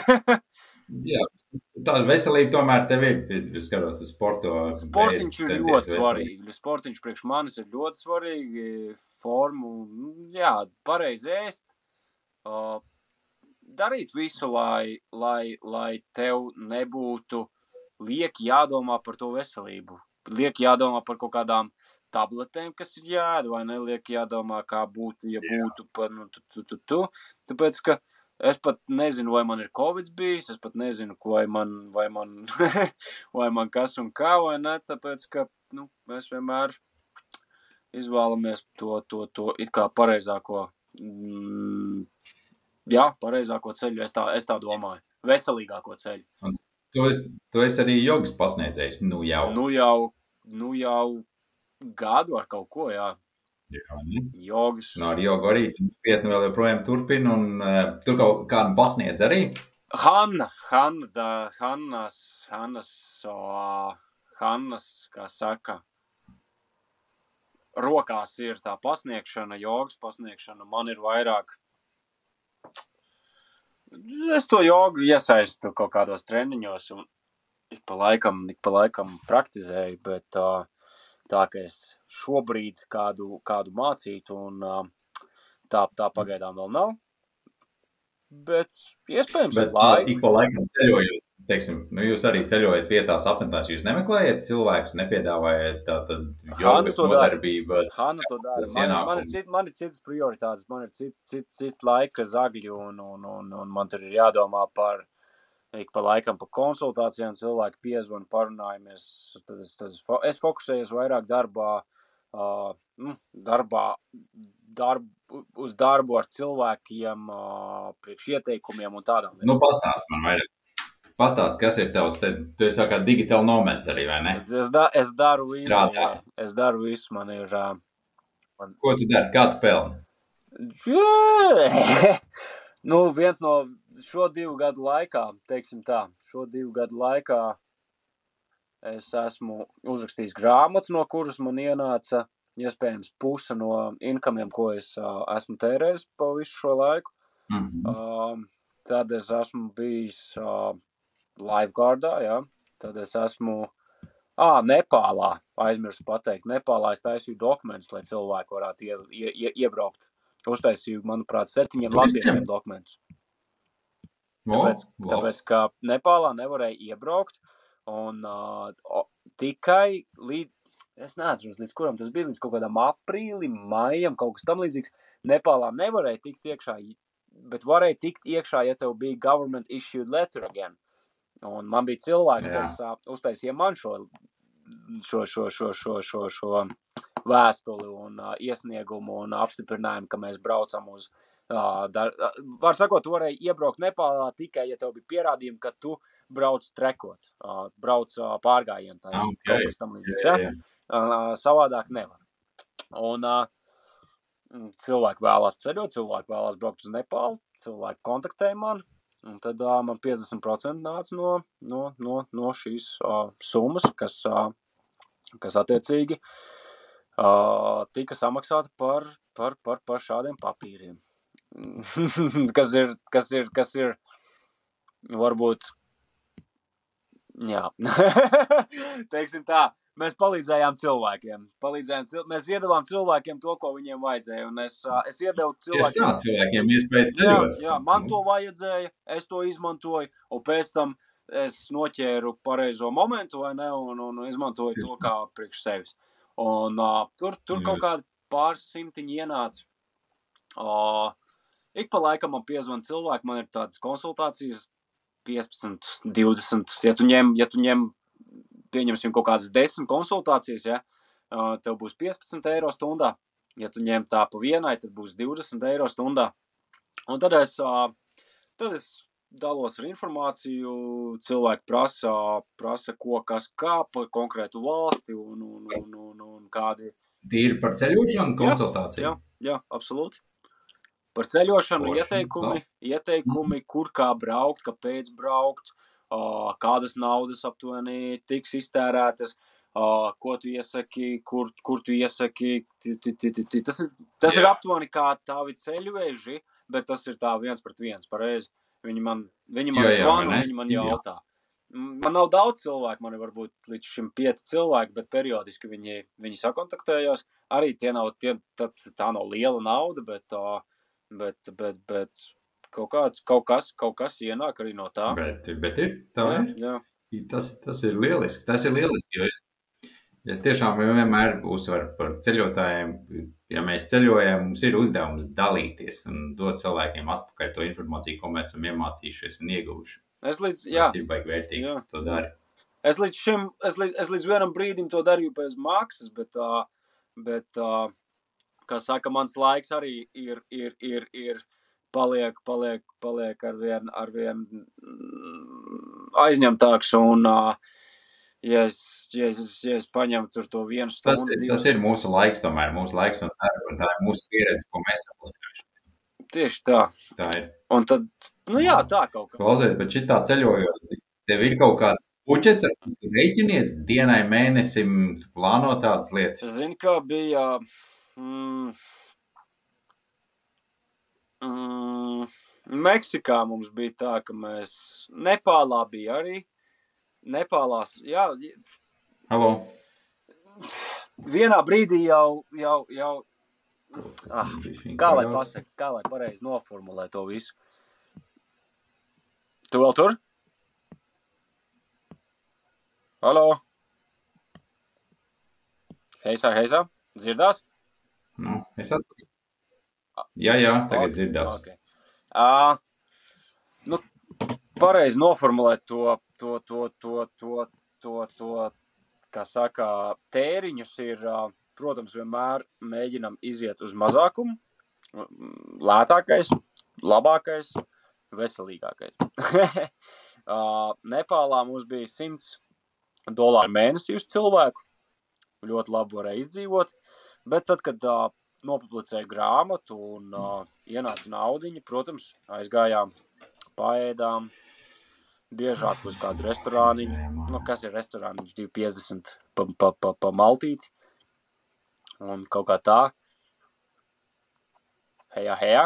Jā, tāda veselība tomēr tev ir, es skatos uz sportu. Sportiņš ir ļoti svarīgi. Sportiņš priekš manis ir ļoti svarīgi. Formu, jā, pareizi ēst. Uh, darīt visu, lai, lai, lai tev nebūtu lieki jādomā par to veselību. Lieki jādomā par kaut kādām tabletēm, kas ir jāēd, vai nelieki jādomā, kā būtu, ja būtu pa, nu, tu, tu, tu, tu. Tāpēc, ka es pat nezinu, vai man ir Covid bijis, es pat nezinu, vai man, vai man, vai man kas un kā, vai ne, tāpēc, ka, nu, mēs vienmēr izvēlamies to, to, to it kā pareizāko, mm, jā, pareizāko ceļu, es tā, es tā domāju, veselīgāko ceļu. Un tu esi, tu esi arī jogas pasniedzējis, nu jau. Nu jau, nu jau gadu ar kaut ko, jā. Jā, jogas. No, ar jogu arī pietni vēl joprojām turpina, un uh, tur kaut kādu pasniedz arī? Hanna, Hanna, da, Hannas, Hannas, o, Hannas, kā saka, rokās ir tā pasniegšana, jogas pasniegšana, man ir vairāk. Es to jogu iesaistu kaut kādos treniņos un ik pa laikam, ik pa laikam praktizēju, bet tā, tā ka es šobrīd kādu, kādu mācītu un tā, tā pagaidām vēl nav. Bet iespējams bet laiku. Ik pa laikam ceļojot, teiksim, nu jūs arī ceļojat vietās apmetās, jūs nemeklējat cilvēkus, nepiedāvājat tātad jogas nodarbības. Hanna to dara. Man, man, ir cit, man ir citas prioritātes, man ir cit, cit, cit laika zagļi un, un, un, un man tur ir jādomā par ik pa laikam par konsultācijām, cilvēki piezvan, parunājamies, tad es, tad es, es fokusējos vairāk darbā, uh, darbā, darb, uz darbu ar cilvēkiem, uh, priekš ieteikumiem un tādām. Nu, pastāst man vairāk. Pastāst, kas ir tavs, te, tu esi kā digitāli nomeds arī, vai ne? Es, es, da, es daru visu, Strādā. es daru visu, man ir... Uh, man... Ko tu dari, kā tu pelni? Nu, viens no šo divu gadu laikā, teiksim tā, šo divu gadu laikā es esmu uzrakstījis grāmatas, no kuras man ienāca iespējams puse no inkamiem, ko es uh, esmu tērējis pa visu šo laiku. Mm-hmm. Uh, tad es esmu bijis uh, lifeguardā, jā. Tad es esmu ā, Nepālā, aizmirsu pateikt. Nepālā es taisīju dokumentus, lai cilvēki varētu ie, ie, ie, iebraukt. Uztaisīju, manuprāt, septiņiem latviešiem dokumentus. Tāpēc, wow. tāpēc, ka Nepālā nevarēja iebraukt un uh, o, tikai līdz, es neatceros, līdz kuram tas bija, līdz kaut kādam aprīlim, maijam, kaut kas tam līdzīgs. Nepālā nevarēja tikt iekšā, bet varēja tikt iekšā, ja tev bija government issued letter again. Un man bija cilvēks, Jā. kas uh, uztaisīja man šo, šo, šo, šo, šo, šo, šo vēstuli un uh, iesniegumu un apstiprinājumu, ka mēs braucam uz, uh, dar, uh, var sakot, tu varēji iebraukt Nepālā tikai, ja tev bija pierādījumi, ka tu brauc trekot, uh, brauc uh, pārgājienu, tā ir okay. kaut kas tam līdzīgs, ja? Yeah. Uh, savādāk nevar. Un uh, cilvēki vēlās ceļot, cilvēki vēlās braukt uz Nepālu, cilvēki kontaktēja man, un tad uh, man piecdesmit procenti nāca no, no, no, no šīs uh, summas, kas, uh, kas attiecīgi uh, tika samaksāta par, par, par, par šādiem papīriem. kas ir, kas ir, kas ir, varbūt, jā, teiksim tā, mēs palīdzējām cilvēkiem, palīdzējām, cil... mēs iedavām cilvēkiem to, ko viņiem vajadzēja, un es, es iedevu cilvēkiem... Tieši tā, cilvēkiem iespēja ceļot. Jā, jā, man to vajadzēja, es to izmantoju, un pēc tam es noķēru pareizo momentu, vai ne, un, un izmantoju Tieši. to kā priekš sevis. Un uh, tur, tur kaut kādi pāris simtiņi ienāca. Uh, ik pa laikam man piezvan cilvēki, man ir tādas konsultācijas, piecpadsmit, divdesmit, ja tu ņem, ja tu ņem pieņemsim kaut kādas desmit konsultācijas, ja, uh, tev būs piecpadsmit eiro stundā, ja tu ņem tā pa vienai, tad būs divdesmit eiro stundā. Un tad es, uh, tad es dalos ar informāciju, cilvēki prasa, prasa ko, kas kā, par konkrētu valsti un, un, un, un, un kādi. Tīri par ceļošanu konsultāciju? Jā, jā, jā, absolūti. Par ceļošanu Poši, ieteikumi, tā. ieteikumi, kur kā braukt, kāpēc braukt, uh, kādas naudas aptuveni tiks iztērētas, uh, ko tu iesaki, kur, kur tu iesaki. T, t, t, t, t. Tas, ir, tas ir aptuveni kā tavi ceļveži, bet tas ir tā viens pret viens, pareizi. Viņi man, viņi man zvana, viņi man jautā. Man nav daudz cilvēku, man ir varbūt līdz šim pieci cilvēki, bet periodiski viņi, viņi sakontaktējās. Arī tie nav, tie, tā, tā nav liela nauda, bet, bet, bet, bet kaut, kāds, kaut, kas, kaut kas ienāk arī no tā. Bet, bet ir, tā jā, ir. Jā. Tas, tas ir lieliski, tas ir lieliski, jo es, es tiešām vienmēr uzsveru par ceļotājiem. Ja mēs ceļojam, mums ir uzdevums dalīties un dot cilvēkiem atpakaļ to informāciju, ko mēs esam iemācījušies un ieguvuši. Es līdz, jā. Tas ir baigi vērtīgi, jā. To dari. Es līdz šim, es līdz, es līdz vienam brīdim to darīju pēc maksas, bet, uh, bet uh, kā saka, mans laiks arī ir, ir, ir, ir paliek, paliek, paliek arvien, arvien aizņemtāks un, uh, ja es, ja es, ja es paņemu tur to vienu stundu. Tas ir, tas ir mūsu laiks tomēr, mūsu laiks un darba, un tā ir mūsu pieredze, ko mēs esam uzkrājuši. Tieši tā. Tā ir. Un tad, nu jā, tā kaut kā. Klausiet, bet šitā ceļojot, Tev ir kaut kāds budžets, ar ko tu reiķinies dienai, mēnesim, plāno tādas lietas? Zini, kā bija... Mm, mm, Meksikā mums bija tā, ka mēs... Nepālā bija arī. Nepālās, jā... Halo? Vienā brīdī jau... jau, jau ah, kā lai pasaka, kā lai pareizi noformulē to visu? Tu vēl tur? Halo? Heisā, heisā? Dzirdās? Nu, es atpakaļ. Jā, jā, tagad dzirdās. Okay. Uh, nu, pareizi noformulēt to, to, to, to, to, to, to, kā saka, tēriņus ir, protams, vienmēr mēģinam iziet uz mazākumu, lētākais, labākais, veselīgākais. uh, Nepālā mums bija simts dolāru mēnesī uz cilvēku, ļoti labi varēja izdzīvot, bet tad, kad uh, nopublicēja grāmatu un uh, ienāca naudiņa, protams, aizgājām, paēdām, biežāk uz kādu restorāniņu, nu, kas ir restorāniņš, divi piecdesmit pa, pa, pa, pa maltīti, un kaut kā tā. Hejā, hejā.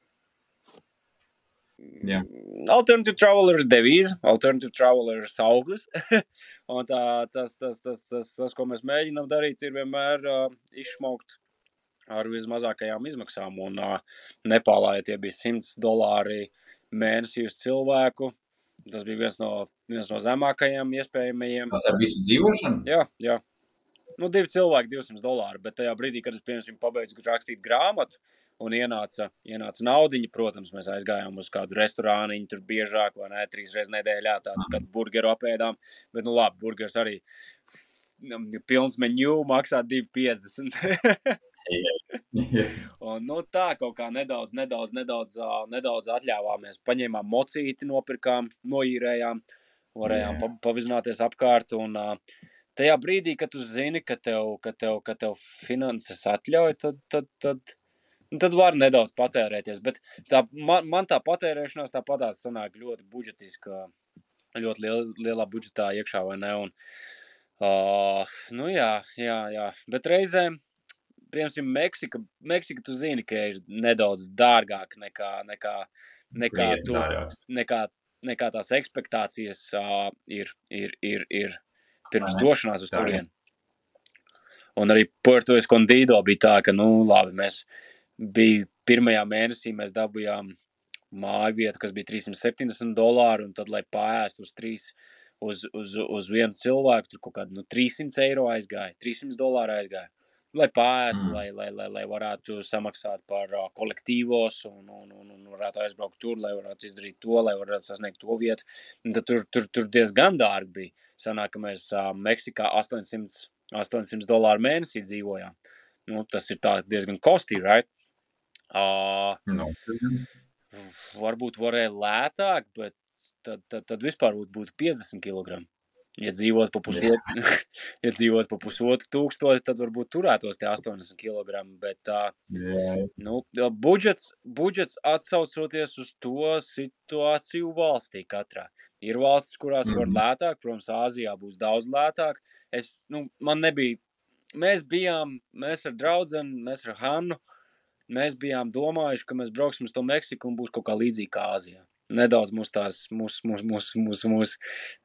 Jā. Alternative Traveler devīze, Alternative Traveler sauglis, un tā, tas, tas, tas, tas, tas, ko mēs mēģinām darīt, ir vienmēr uh, izšmaukt ar vismazākajām izmaksām, un uh, Nepālā, ja tie bija simts dolāri mēnesī uz cilvēku, tas bija viens no, viens no zemākajiem iespējamajiem. Tas ar visu dzīvošanu? Jā, jā. Nu, divi cilvēki, divsimt dolāri, bet tajā brīdī, kad es, piemēram, pabeidzu rakstīt grāmatu un ienāca, ienāca naudiņa, protams, mēs aizgājām uz kādu restorāniņu, tur biežāk, vai ne, trīs reizes nedēļā, tādu, kad burgeru apēdām, bet, nu, labi, burgers arī pilns menu maksā divi piecdesmit. Un, nu, tā kaut kā nedaudz, nedaudz, nedaudz, nedaudz atļāvāmies. Paņēmām mocīti, nopirkām, noīrējām, varējām pa, pavizināties apkārt. Un tajā brīdī, kad tu zini, ka tev, ka tev, ka tev finanses atļauj, tad, tad, tad, tad var nedaudz patērēties. Bet tā, man, man tā patērēšanās tāpatās sanāk ļoti budžetiska, ļoti liel, lielā budžetā iekšā, vai ne? Un, uh, nu jā, jā, jā. Bet reizēm, piemēram, Meksika, Meksika, tu zini, ka ir nedaudz dārgāk nekā, nekā, nekā, tu, nekā, nekā tās ekspektācijas uh, ir, ir, ir, ir pirms došanās uz turieni. Un arī Puerto Escondido bija tā, ka, nu, labi, mēs bija pirmajā mēnesī, mēs dabujām māju vietu, kas bija trīs simti septiņdesmit dolāri, un tad, lai paēst uz trīs, uz, uz, uz vienu cilvēku, tur kaut kādu, nu, trīs simti eiro aizgāja, trīs simti dolāri aizgāja. Lai pāēstu, mm. lai, lai, lai, lai varētu samaksāt par uh, kolektīvos un, un, un, un varētu aizbraukt tur, lai varētu izdarīt to, lai varētu sasniegt to vietu. Un tad tur, tur, tur diezgan dārgi bija. Sanāk, ka mēs uh, Meksikā astoņsimt dolāru mēnesī dzīvojām. Nu, tas ir tā diezgan kostī, right? Uh, no. Varbūt varēja lētāk, bet tad, tad, tad vispār būtu piecdesmit kilogramu. Ja dzīvot pa pusotru, ja dzīvot pa pusotru tūkstoši, tad varbūt turētos tie astoņdesmit kilogramu, bet tā, nu, budžets, budžets atsaucoties uz to situāciju valstī katrā. Ir valstis, kurās var lētāk, protams, Āzijā būs daudz lētāk. Es, nu, man nebija, mēs bijām, mēs ar draudzeni, mēs ar Hannu, mēs bijām domājuši, ka mēs brauksim uz to Meksiku un būs kaut kā līdzīgi kā Āzijā. Nedaudz mūs tās, mūs, mūs, mūs, mūs, mūs,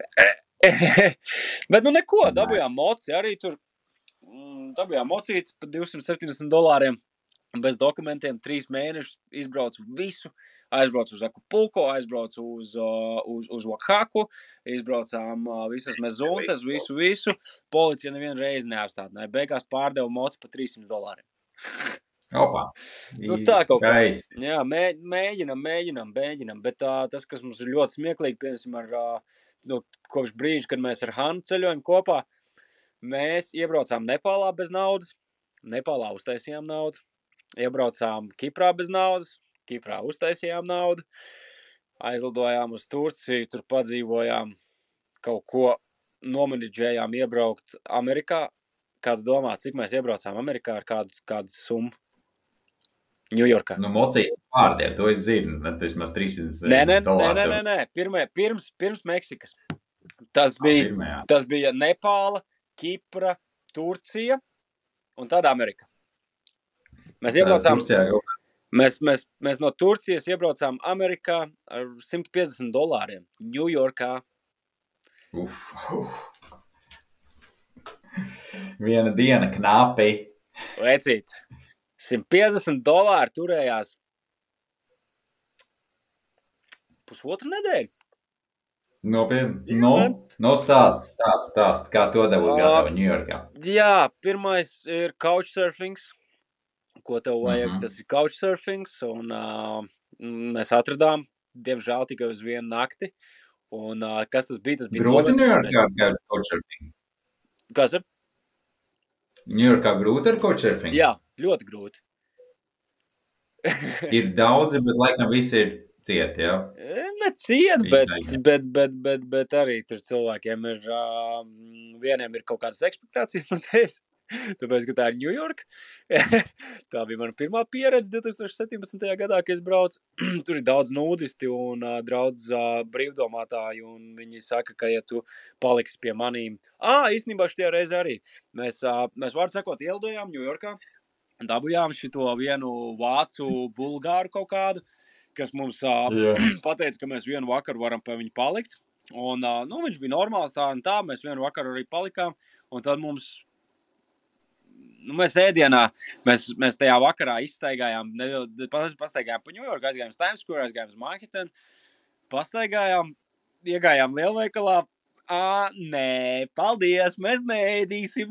bet nu neko, dabujām moci, arī tur dabujām mocīt par divsimt septiņdesmit dolāriem bez dokumentiem, trīs mēnešus izbraucu visu, aizbraucu uz Acapulco, aizbraucu uz, uz, uz Oaxaku, izbraucām visas mezuntas, visu, visu, policija nevienu reizi neapstādināja, beigās pārdeva moci par trīs simti dolāriem. Opa. Nu tā kaut kā, jā, mē, mēģinam, mēģinam, mēģinam, bet tā, tas, kas mums ir ļoti smieklīgi, piemēram, ar, nu, kopš brīža, kad mēs ar Hannu ceļojam kopā, mēs iebraucām Nepālā bez naudas, Nepālā uztaisījām naudu, iebraucām Kiprā bez naudas, Kiprā uztaisījām naudu, aizlidojām uz Turciju, tur padzīvojām, kaut ko nomenedžējām iebraukt Amerikā. Kādu domā, cik mēs iebraucām Amerikā ar kādu, kādu summu? Ņujorkā. Nu, mocīt pārdiem, to es zinu, tad vismaz trīs simti nē, nē, dolāri. Nē, nē, nē, Pirmē, pirms, pirms Meksikas. Tas bija, pirmajā. tas bija Nepāla, Kipra, Turcija un tad Amerika. Mēs iebraucām, mēs, mēs, mēs no Turcijas iebraucām Amerikā ar simt piecdesmit dolāriem. Ņujorkā. Uf, uf. Viena diena knapi. Vecīt, simt piecdesmit dolāri turējās pusotru nedēļu. Nopietni. Nu, nu stāst, stāst, stāst, kā to dabūt gatavu Ņujorkā. Jā, pirmais ir couchsurfings. Ko tev vajag, mm-hmm. tas ir couchsurfings. Un uh, mēs atradām, diemžēl, tikai uz vienu nakti. Un uh, kas tas bija? Tas bija grūti Ņujorkā ar couchsurfing? Kas ir? Ņujorkā grūti ar couchsurfing? Jā, ļoti grūti. Ir daudzi, bet laikam visi ir cieti, jā? Ne cieti, bet, bet, bet, bet, bet arī tur cilvēkiem ir, uh, vieniem ir kaut kādas ekspektācijas no tevis, tāpēc, ka tā ir New York. Tā bija mana pirmā pieredze divi tūkstoši septiņpadsmitajā gadā, kad es braucu. Tur ir daudz nudisti un uh, daudz uh, brīvdomātāji, un viņi saka, ka ja tu paliksi pie manīm. Ā, īstenībā šitie reizi arī. Mēs, uh, mēs vārdu sakot, ielidojām New Yorkā, dabujām šito vienu vācu bulgāru kaut kādu, kas mums uh, yeah. pateica, ka mēs vienu vakaru varam pie viņu palikt. Un, uh, nu, viņš bija normāls tā un tā, mēs vienu vakaru arī palikām. Un tad mums, nu, mēs ēdienā, mēs, mēs tajā vakarā izstaigājām, pastaigājām pa New York, aizgājām uz Times Square, aizgājām uz Manhattan, pastaigājām, iegājām lielveikalā. Ā, nē, paldies, mēs neēdīsim.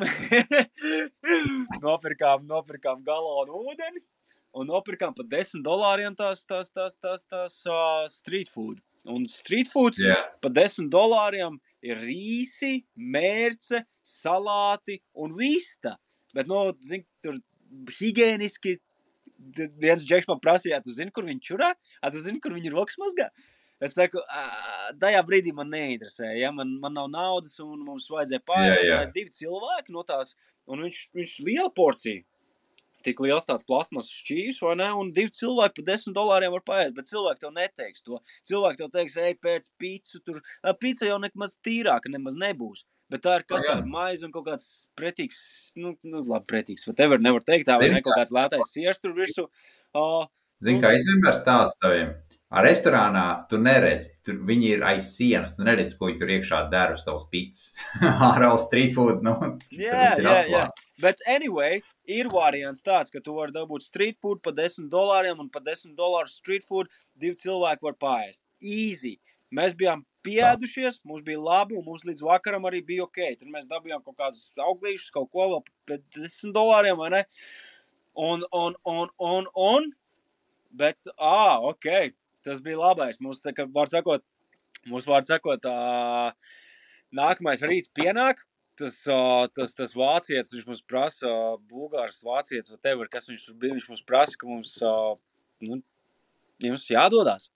nopirkām, nopirkām galonu ūdeni. Un nopirkām pa desmit dolāriem tās, tās, tās, tās, tās uh, street food. Un street foods yeah. pa desmit dolāriem ir rīsi, mērce, salāti un vista. Bet, nu, zin, tur higieniski, viens džeks man prasīja, tu zini, kur viņi čurā? A, tu zini, kur viņi rokas mazgā? Es saku, tajā brīdī man neinteresē, ja? man, man nav naudas un mums vajadzēja pārēst. Yeah, yeah. Mēs divi cilvēki no tās, un viņš, viņš liela porcija. Tik liels tāds plasmas šķīvs, vai ne? Un divi cilvēki pa desmit dolāriem var paēst, bet cilvēki tev neteiks to. Cilvēki tev teiks, ej, pēc picu, tur, pica jau nemaz tīrāka nemaz nebūs. Bet tā ir kas tā ir maize un kaut kāds pretīgs, nu, nu labi, pretīgs, whatever, nevar teikt tā, vai ne, kaut kāds lētais siers tur virsū. Uh, Zini, kā es vienmēr stāstu taviem. Ar restorānā tu neredzi, tur viņi ir aiz sienas, tu neredzi, ko viņi tur iekšā dara uz tavs pizzas. Ārā uz street food, nu, jā, jā, jā. Bet anyway, ir variants tāds, ka tu vari dabūt street food pa desmit dolāriem un pa desmit dolāru street food divi cilvēki var paēst. Easy. Mēs bijām pieēdušies, mums bija labi un mums līdz vakaram arī bija ok. Tad mēs dabījām kaut kādus auglīšus, kaut ko vēl pa desmit dolāriem, vai ne? Un, un, un, un, un, bet, ā, ok. Tas bija labais. Mums, tā, var sakot, mums var sakot, uh, nākamais rīts pienāk, tas, uh, tas, tas vācietis, viņš mums prasa, uh, bulgārs vācietis, whatever, kas viņš bija, viņš mums prasa, ka mums, uh, nu, jums jādodās.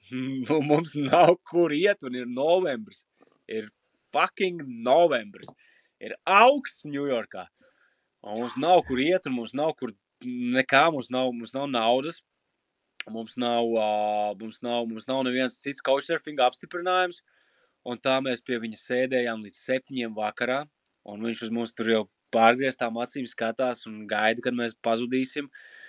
Mums nav kur iet, un ir novembris. Ir fucking novembris. Ir augsts Ņujorkā. Un mums nav kur iet, un mums nav kur nekā, mums nav, mums nav naudas. Mums nav, uh, mums nav, mums nav neviens cits couchsurfing apstiprinājums, un tā mēs pie viņa sēdējām līdz septiņiem vakarā, un viņš uz mums tur jau pārgrieztām acīm skatās un gaida, kad mēs pazudīsim,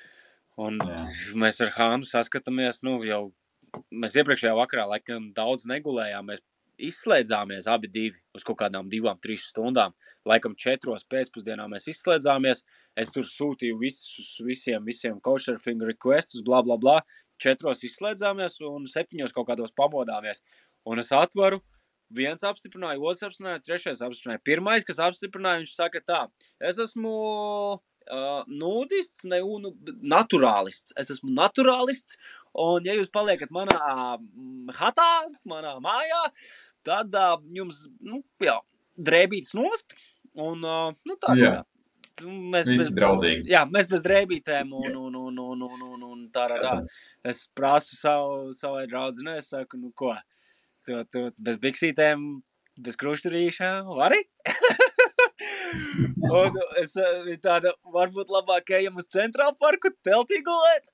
un Jā. Mēs ar Hānu saskatamies, nu, jau, mēs iepriekšējā vakarā laikam daudz negulējām, mēs izslēdzāmies abi divi uz kaut kādām divām, trīs stundām. Laikam četros pēcpusdienā mēs izslēdzāmies. Es tur sūtīju visus, visiem, visiem couchsurfing requestus, bla, bla, bla. Četros izslēdzāmies un septiņos kaut kādos pamodāmies. Un es atvaru, viens apstiprināja, otrs apstiprināja, trešais apstiprināja. Pirmais, kas apstiprināja, viņš saka tā, es esmu uh, nudists, ne, nu, naturālists. Es esmu naturālists. Un, ja jūs paliekat manā hatā, manā mājā, tad uh, jums, nu, jā, drēbītas nost. Un, uh, nu, tā jā. Kā. Mēs Visi bez, draudzīgi. Jā, mēs bez drēbītēm un, un, un, un, un, un, un tā rā. Es prasu savu, savai draudzenei, es saku, nu, ko, tu, tu bez biksītēm, bez krušturīšā, vari? Un es tāda, varbūt labāk ejam uz Centrālu parku, teltī gulēt.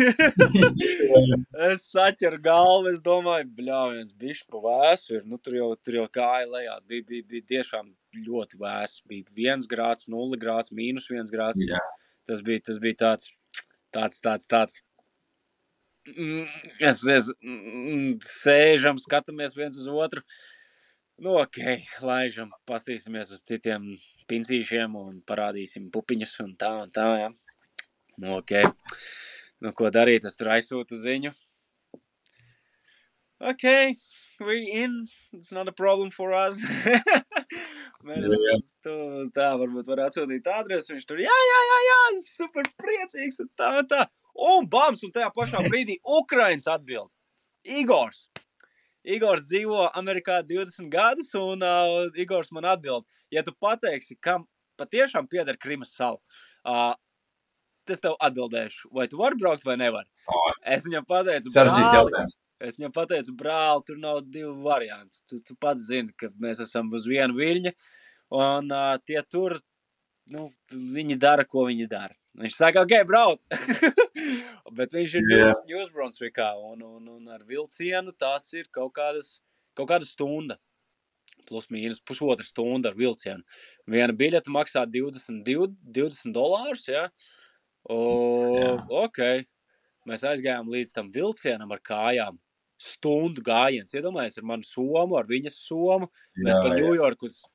Es saķeru galvu, es domāju, bļā, viens bišķi pa vēsu ir, nu tur jau, tur jau kāja lejā, bija, bija, bija tiešām ļoti vēsu, bija viens grāds, nulli grāds, mīnus viens grāds. Jā. Tas bija, tas bija tāds, tāds, tāds, tāds. Es, es mm, sēžam, skatāmies viens uz otru. Nu, okei, okay, laižam, pastīsimies uz citiem pincīšiem un parādīsim pupiņas un tā un tā, jā. Nu, okei. Okay. Nu, ko darīt, es tur aizsūtu ziņu. Okay, we in, it's not a problem for us. Mēs jā, jā. Tu, tā, varbūt var atsūtīt adresu, viņš tur, jā, jā, jā, jā, super priecīgs un tā un tā. Un bams, un tajā pašā brīdī Ukrainas atbild. Igors. Igors dzīvo Amerikā divdesmit gadus, un uh, Igors man atbild, ja tu pateiksi, kam patiešām pieder Krimas sala, uh, es tev atbildēšu, vai tu vari braukt vai nevar. Oh. Es viņam pateicu, brāli, es viņam pateicu, brāli, tur nav divu variants. Tu, tu pats zini, ka mēs esam uz vienu viļņa, un uh, tie tur, nu, viņi dara, ko viņi dara. Viņš saka, ok, brauc. Bet viņš ir yeah. New Brunswickā, un, un, un ar vilcienu tas ir kaut kādas, kaut kāda stunda. Plus mīnus pusotra stunda ar vilcienu. Viena biļeta maksā divdesmit dolārus, ja? O, yeah. Ok. Mēs aizgājām līdz tam vilcienam ar kājām. Stundu gājiens. Iedomājies ar manu somu, ar viņas somu. Mēs yeah, pa Ņujorku uz...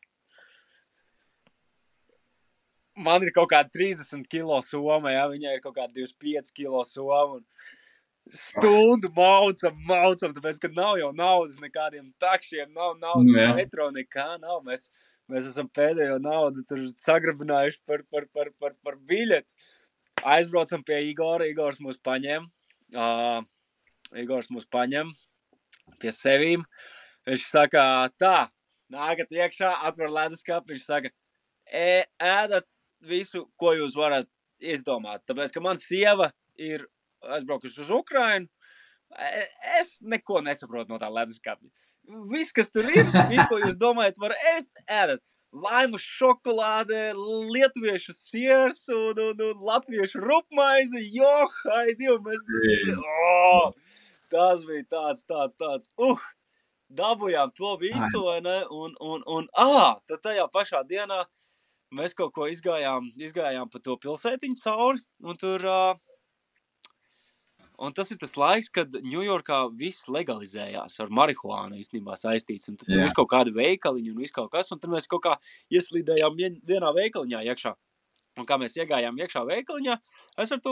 Man ir kaut kāda trīsdesmit kilo soma, ja? Viņai ir kaut kāda divdesmit pieci kilo soma. Un stundu maucam, maucam, tāpēc, ka nav jau naudas nekādiem takšiem, nav naudas yeah. metro, nekā nav. Mēs, mēs esam pēdējo naudu tur sagrabinājuši par, par, par, par, par biļeti. Aizbraucam pie Igora, Igors mūs paņem. Uh, Igors mūs paņem pie sevīm. Viņš saka, tā, nākat iekšā, atver leduskapu, viņš saka, e, ēdat visu, ko jūs varat izdomāt. Tāpēc, ka man sieva ir aizbraukusi uz Ukrainu, es neko nesaprotu no tā leduskapja. Viss, kas tur ir, viss, ko jūs domājat, var ēst, ēdat. Laimu šokolāde, lietuviešu siers un, un, un latviešu rupmaizi, johai, Dievu, mēs... Oh, tas bija tāds, tāds, tāds, uh, dabujām to visu, vai ne? Un, un, un, ā, tad tajā pašā dienā mēs kaut ko izgājām, izgājām pa to pilsētiņu cauri, un tur, uh, un tas ir tas laiks, kad Ņujorkā viss legalizējās ar marihuānu īstenībā saistīts, un tad yeah. viss kaut kādi veikaliņi un viss kaut kas, un tad mēs kaut kā ieslīdējām vien, vienā veikaliņā iekšā. Un kā mēs iegājām iekšā veikaliņā, es ar to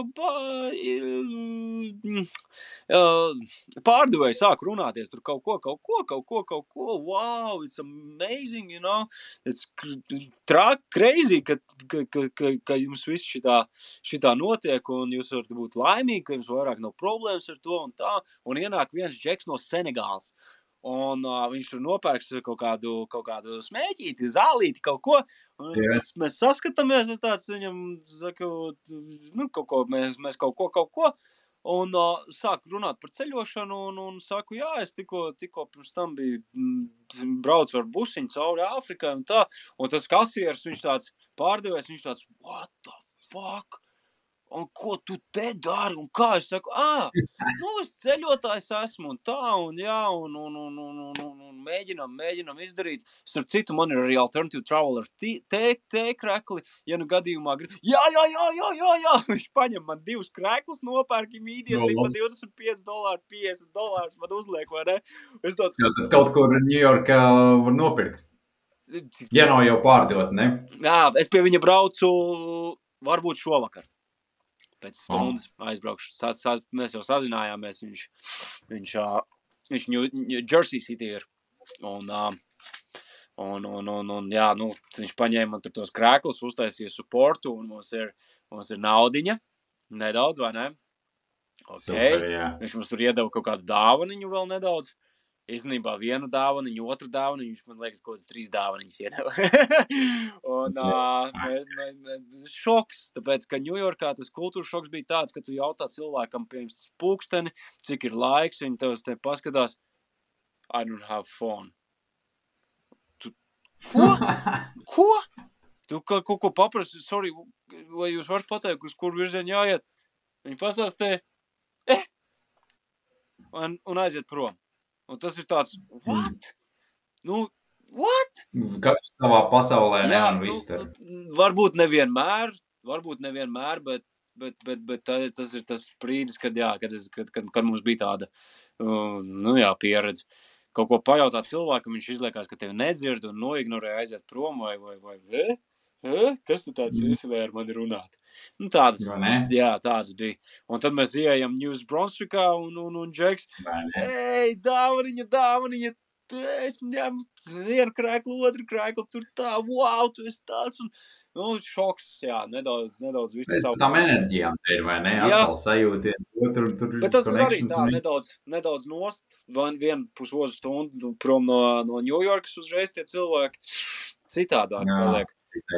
pārdevēju sāku runāties, tur kaut ko, kaut ko, kaut ko, kaut ko, wow, it's amazing, you know, it's trāk, crazy, ka, ka, ka, ka, ka jums viss šitā, šitā notiek, un jūs varat būt laimīgi, ka jums vairāk nav problēmas ar to un tā, un ienāk viens džeks no Senegāls. Un uh, viņš tur nopērks kaut kādu, kaut kādu smēķīti, zālīti, kaut ko. Un yeah. mēs, mēs saskatāmies, es tāds viņam saku, nu, kaut ko, mēs, mēs kaut ko, kaut ko. Un uh, sāku runāt par ceļošanu un, un saku, jā, es tikko, tikko pirms tam biju m, braucu ar busiņu cauri Āfrikai un tā. Un tas kasieris, viņš tāds pārdevējs, viņš tāds, what the fuck? Un ko tu te dari, un kā es saku, ā, nu, es ceļotājs esmu, un tā, un jā, un, un, un, un, un, un mēģinam, mēģinam izdarīt. Starp citu, man ir arī Alternative Traveler tē-krekli, ja nu gadījumā grib, jā, jā, jā, jā, jā, jā, viņš paņem man divus kreklus, nopērk immediately pa divdesmit pieci dolāri, piecdesmit dolārus man uzliek, vai ne? Es tāds... Jā, tad kaut kur Ņujorkā var nopirkt. Ja nav jau pārdot, ne? Jā, es pie viņa braucu varbūt šovakar. Pēc stundas oh. aizbraukšu. Sa, sa, mēs jau sazinājāmies, viņš, viņš, uh, viņš New, New Jersey City ir. Un, uh, un, un, un, un, jā, nu, viņš paņēma man tur tos krēklus, uztaisīja supportu, un mums ir, mums ir naudiņa, nedaudz, vai ne? Ok, super, jā. Viņš mums tur iedeva kaut kādu dāvaniņu vēl nedaudz. Īstenībā vienu dāvaniņu, otru dāvaniņu, viņš man liekas, kaut kāds trīs dāvaniņas iedeva. Un uh, man, man, šoks, tāpēc, ka Ņujorkā tas kultūras šoks bija tāds, ka tu jautā cilvēkam, piemēram, pulksteni, cik ir laiks, viņi tev te paskatās, I don't have phone. Tu, ko? Ko? tu kaut ko paprasti, sorry, vai jūs varat pateikt, uz kur virzienu jāiet? Viņi pasāstē, eh, un, un aiziet prom. Un tas ir tāds, what? Nu, what? Katrs savā pasaulē, ne, Jā, un nu, viss tur. varbūt nevienmēr, varbūt nevienmēr, bet, bet, bet, bet tā, tas ir tas brīdis, kad, jā, kad, es, kad, kad, kad mums bija tāda, uh, nu jā, pieredze. Kaut ko pajautāt cilvēkam, viņš izliekās, ka tevi nedzird un noignorē aiziet prom vai, vai, vai, vai, vai, kas tu tāds esi, vai ar mani runāt? Nu, tādas, jā, tādas bija. Un tad mēs ieejam News Brunswickā un, un, un Džeks, ej, dāvaniņa, dāvaniņa, es ņemu vienu krēklu, otru krēklu, tur tā, wow, tu esi tāds, un, nu, šoks, jā, nedaudz, nedaudz visu savu. Tām enerģijām te ir, vai ne, atkal sajūties, tur, tur bet tas ir arī tā, nedaudz, nedaudz nost, vienu pusotru stundu prom no, no New Yorkas uzreiz tie cilvēki citādāk jā, paliek.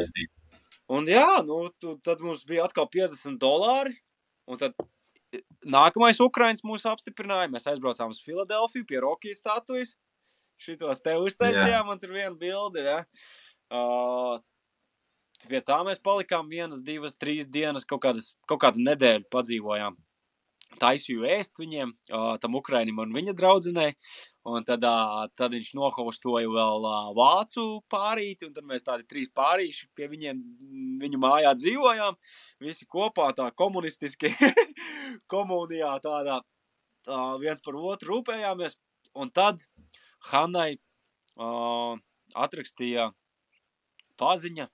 Un jā, nu, tu, tad mums bija atkal piecdesmit dolāri, un tad nākamais Ukraiņas mūs apstiprināja, mēs aizbraucām uz Filadelfiju pie Rokijas statujas. Šitos te uztaisījām, un tur viena bilde, ja. Uh, pie tā mēs palikām vienas, divas, trīs dienas, kaut kādas, kaut kādu nedēļu padzīvojām. Taisīju ēst viņiem, uh, tam Ukrainim un viņa draudzenei, un tad, uh, tad viņš nohostoja vēl uh, vācu pārīti, un tad mēs tādi trīs pārīši pie viņiem, viņu mājā dzīvojām, visi kopā tā komunistiski, komunijā tādā, uh, viens par otru rūpējāmies, un tad Hannai uh, atrakstīja paziņa,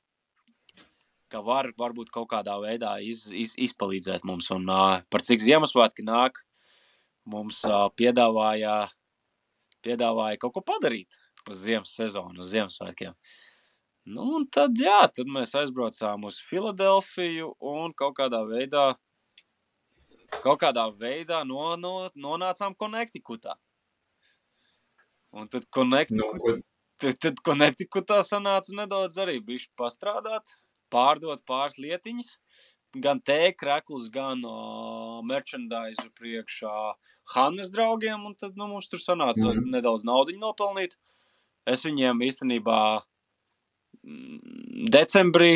ka var varbūt kaut kādā veidā iz, iz, izpalīdzēt mums. Un uh, par cik Ziemassvētki nāk, mums uh, piedāvāja, piedāvāja kaut ko padarīt uz Ziemas sezonu, uz Ziemassvētkiem. Nu, un tad, jā, tad mēs aizbraucām uz Filadelfiju un kaut kādā veidā, kaut kādā veidā no, no, nonācām Connecticutā. Un tad Connecticutā, nu, tad, tad Connecticutā sanāca nedaudz arī bišķi pastrādāt, pārdot pāris lietiņas, gan tēkreklus, gan uh, merchandise priekšā Hannes draugiem, un tad, nu, mums tur sanāca mm. nedaudz naudiņu nopelnīt. Es viņiem īstenībā mm, decembrī,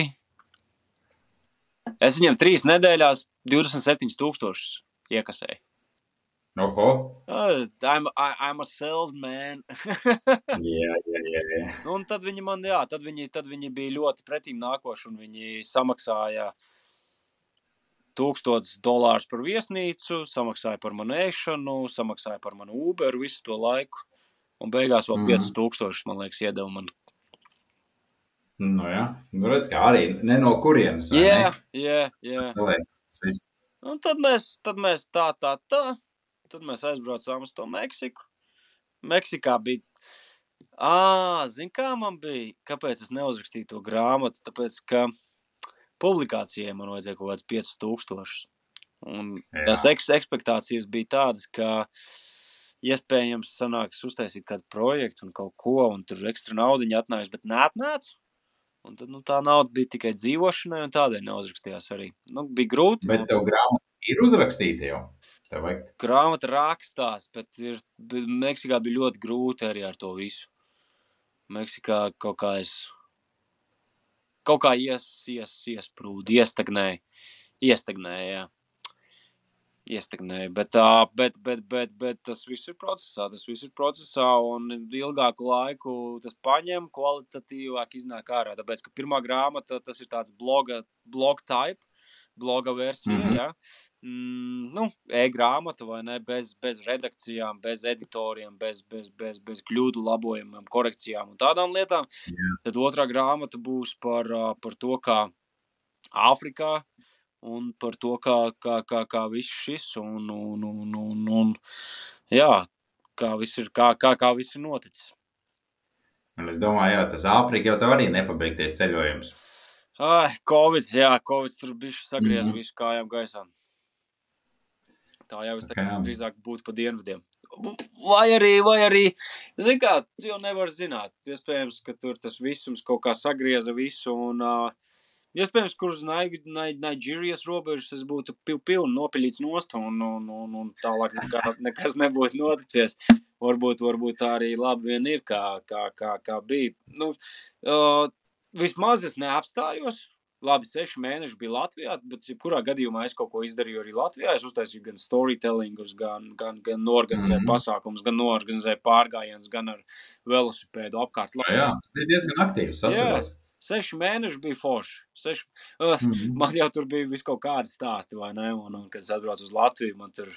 es viņiem trīs nedēļās divdesmit septiņus tūkstošus iekasēju. Oho. Uh, I'm, I, I'm a salesman. jā, jā, jā, jā. Un tad viņi man, jā, tad viņi, tad viņi bija ļoti pretīm nākoši, un viņi samaksāja tūkstotis dolārus par viesnīcu, samaksāja par manu ēšanu, samaksāja par manu Uberu visu to laiku, un beigās vēl mm. piecus tūkstošus, man liekas, iedeva man. Nu jā, nu redz, kā arī ne no kurienes, vai jā, ne? Jā, jā, jā. Un tad mēs, tad mēs tā, tā, tā. Tad mēs aizbraucām uz to Meksiku. Meksikā bija, ā, zin kā man bija, kāpēc es neuzrakstīju to grāmatu, tāpēc, ka publikācijai man vajadzēja kaut kāds piecus tūkstošus. Un jā. Tās eks, ekspektācijas bija tādas, ka iespējams sanāks uztaisīt kādu projektu un kaut ko, un tur ekstra naudiņa atnājas, bet neatnāca. Un tad, nu, tā nauda bija tikai dzīvošanai, un tādēļ neuzrakstījās arī. Nu, bija grūti. Bet tev grāmata ir uzrakstīta jau? Grāmata rakstās, bet ir, Meksikā bija ļoti grūti arī ar to visu. Meksikā kaut kā es, kaut kā ies, ies, iesprūdi, iestagnēja, iestagnēja, jā. Iestagnēja, bet, bet, bet, bet, bet tas viss ir procesā, tas viss ir procesā, un ilgāku laiku tas paņem, kvalitatīvāk iznāk ārā, tāpēc, ka pirmā grāmata, tas ir tāds bloga, blog type, bloga versija, mm-hmm. jā. Mm, nu, e-grāmata vai ne, bez, bez redakcijām, bez editoriem, bez, bez, bez, bez kļūdu labojumiem, korekcijām un tādām lietām. Yeah. Tad otrā grāmata būs par, par to, kā Āfrikā un par to, kā, kā, kā, kā viss šis un, un, un, un, un jā, kā viss ir, kā, kā, kā viss ir noticis. Un es domāju, jā, tas Āfrika jau tev arī nepabeigties ceļojums. Ai, Covid, jā, Covid tur bišķi sagriez mm-hmm. visu kājām gaisām. Tā jau es tā okay. drīzāk būtu pa dienvidiem. Vai arī, vai arī, zin kā, tu jau nevar zināt. Iespējams, ka tur tas visums kaut kā sagrieza visu un, uh, iespējams, kur uz Nigerijas robežas es būtu pil, pilni nopiļīts nost un, un, un, un tālāk nekā, nekas nebūtu noticies. Varbūt, varbūt tā arī labi vien ir, kā, kā, kā, kā bija. Nu, uh, vismaz es neapstājos. Labi, seši mēneši bija Latvijā, bet jebkurā gadījumā es kaut ko izdarīju arī Latvijā. Es uztaisīju gan storytellingus, gan, gan, gan norganizēju Mhm. pasākumus, gan norganizēju pārgājienus, gan ar velosipēdu apkārt. Jā, jā, tas bija diezgan aktīvs, atceros. Seši mēneši bija forši. Seši, uh, Mhm. man jau tur bija vis kaut kādi stāsti, vai ne? Un, un kad es atbraucu uz Latviju, man tur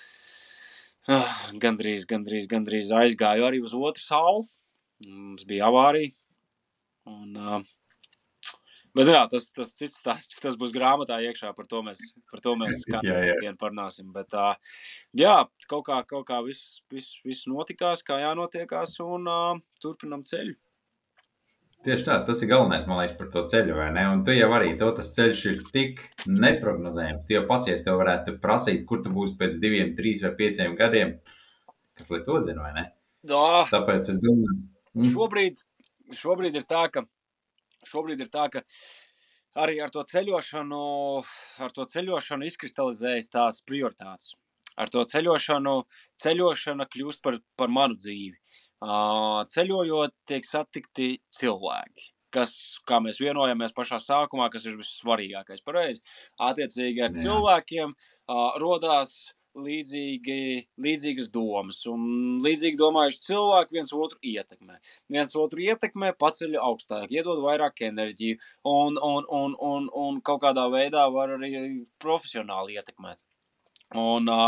uh, gandrīz, gandrīz, gandrīz aizgāju arī uz otru sauli. Mums bija avārija. Un, uh, bet jā, tas, tas cits stāsts, tas būs grāmatā iekšā, par to mēs, par to mēs Jā, jā. kādā parunāsim. Bet uh, jā, kaut kā, kaut kā viss, viss, viss notikās, kā jānotiekās, un uh, turpinam ceļu. Tieši tā, tas ir galvenais, man liekas, par to ceļu, vai ne? Un tu jau arī, to tas ceļš ir tik neprognozējams. Tu jau pats, ja es tev varētu prasīt, kur tu būsi pēc diviem, trīs vai pieciem gadiem, kas lai to zina, vai ne? Oh, Tāpēc es domāju... Mm. Šobrīd, šobrīd ir tā, ka, šobrīd ir tā, ka arī ar to ceļošanu, ar to ceļošanu izkristalizējas tās prioritātes. Ar to ceļošanu, ceļošana kļūst par, par manu dzīvi. Uh, ceļojot tiek satikti cilvēki, kas, kā mēs vienojamies pašā sākumā, kas ir vissvarīgākais. Pareizi. Attiecīgi ar Jā. cilvēkiem uh, rodās līdzīgi, līdzīgas domas, un līdzīgi domājuši cilvēki viens otru ietekmē. Viens otru ietekmē, paceļ augstāk, iedod vairāk enerģiju, un, un, un, un, un kaut kādā veidā var arī profesionāli ietekmēt. Un uh,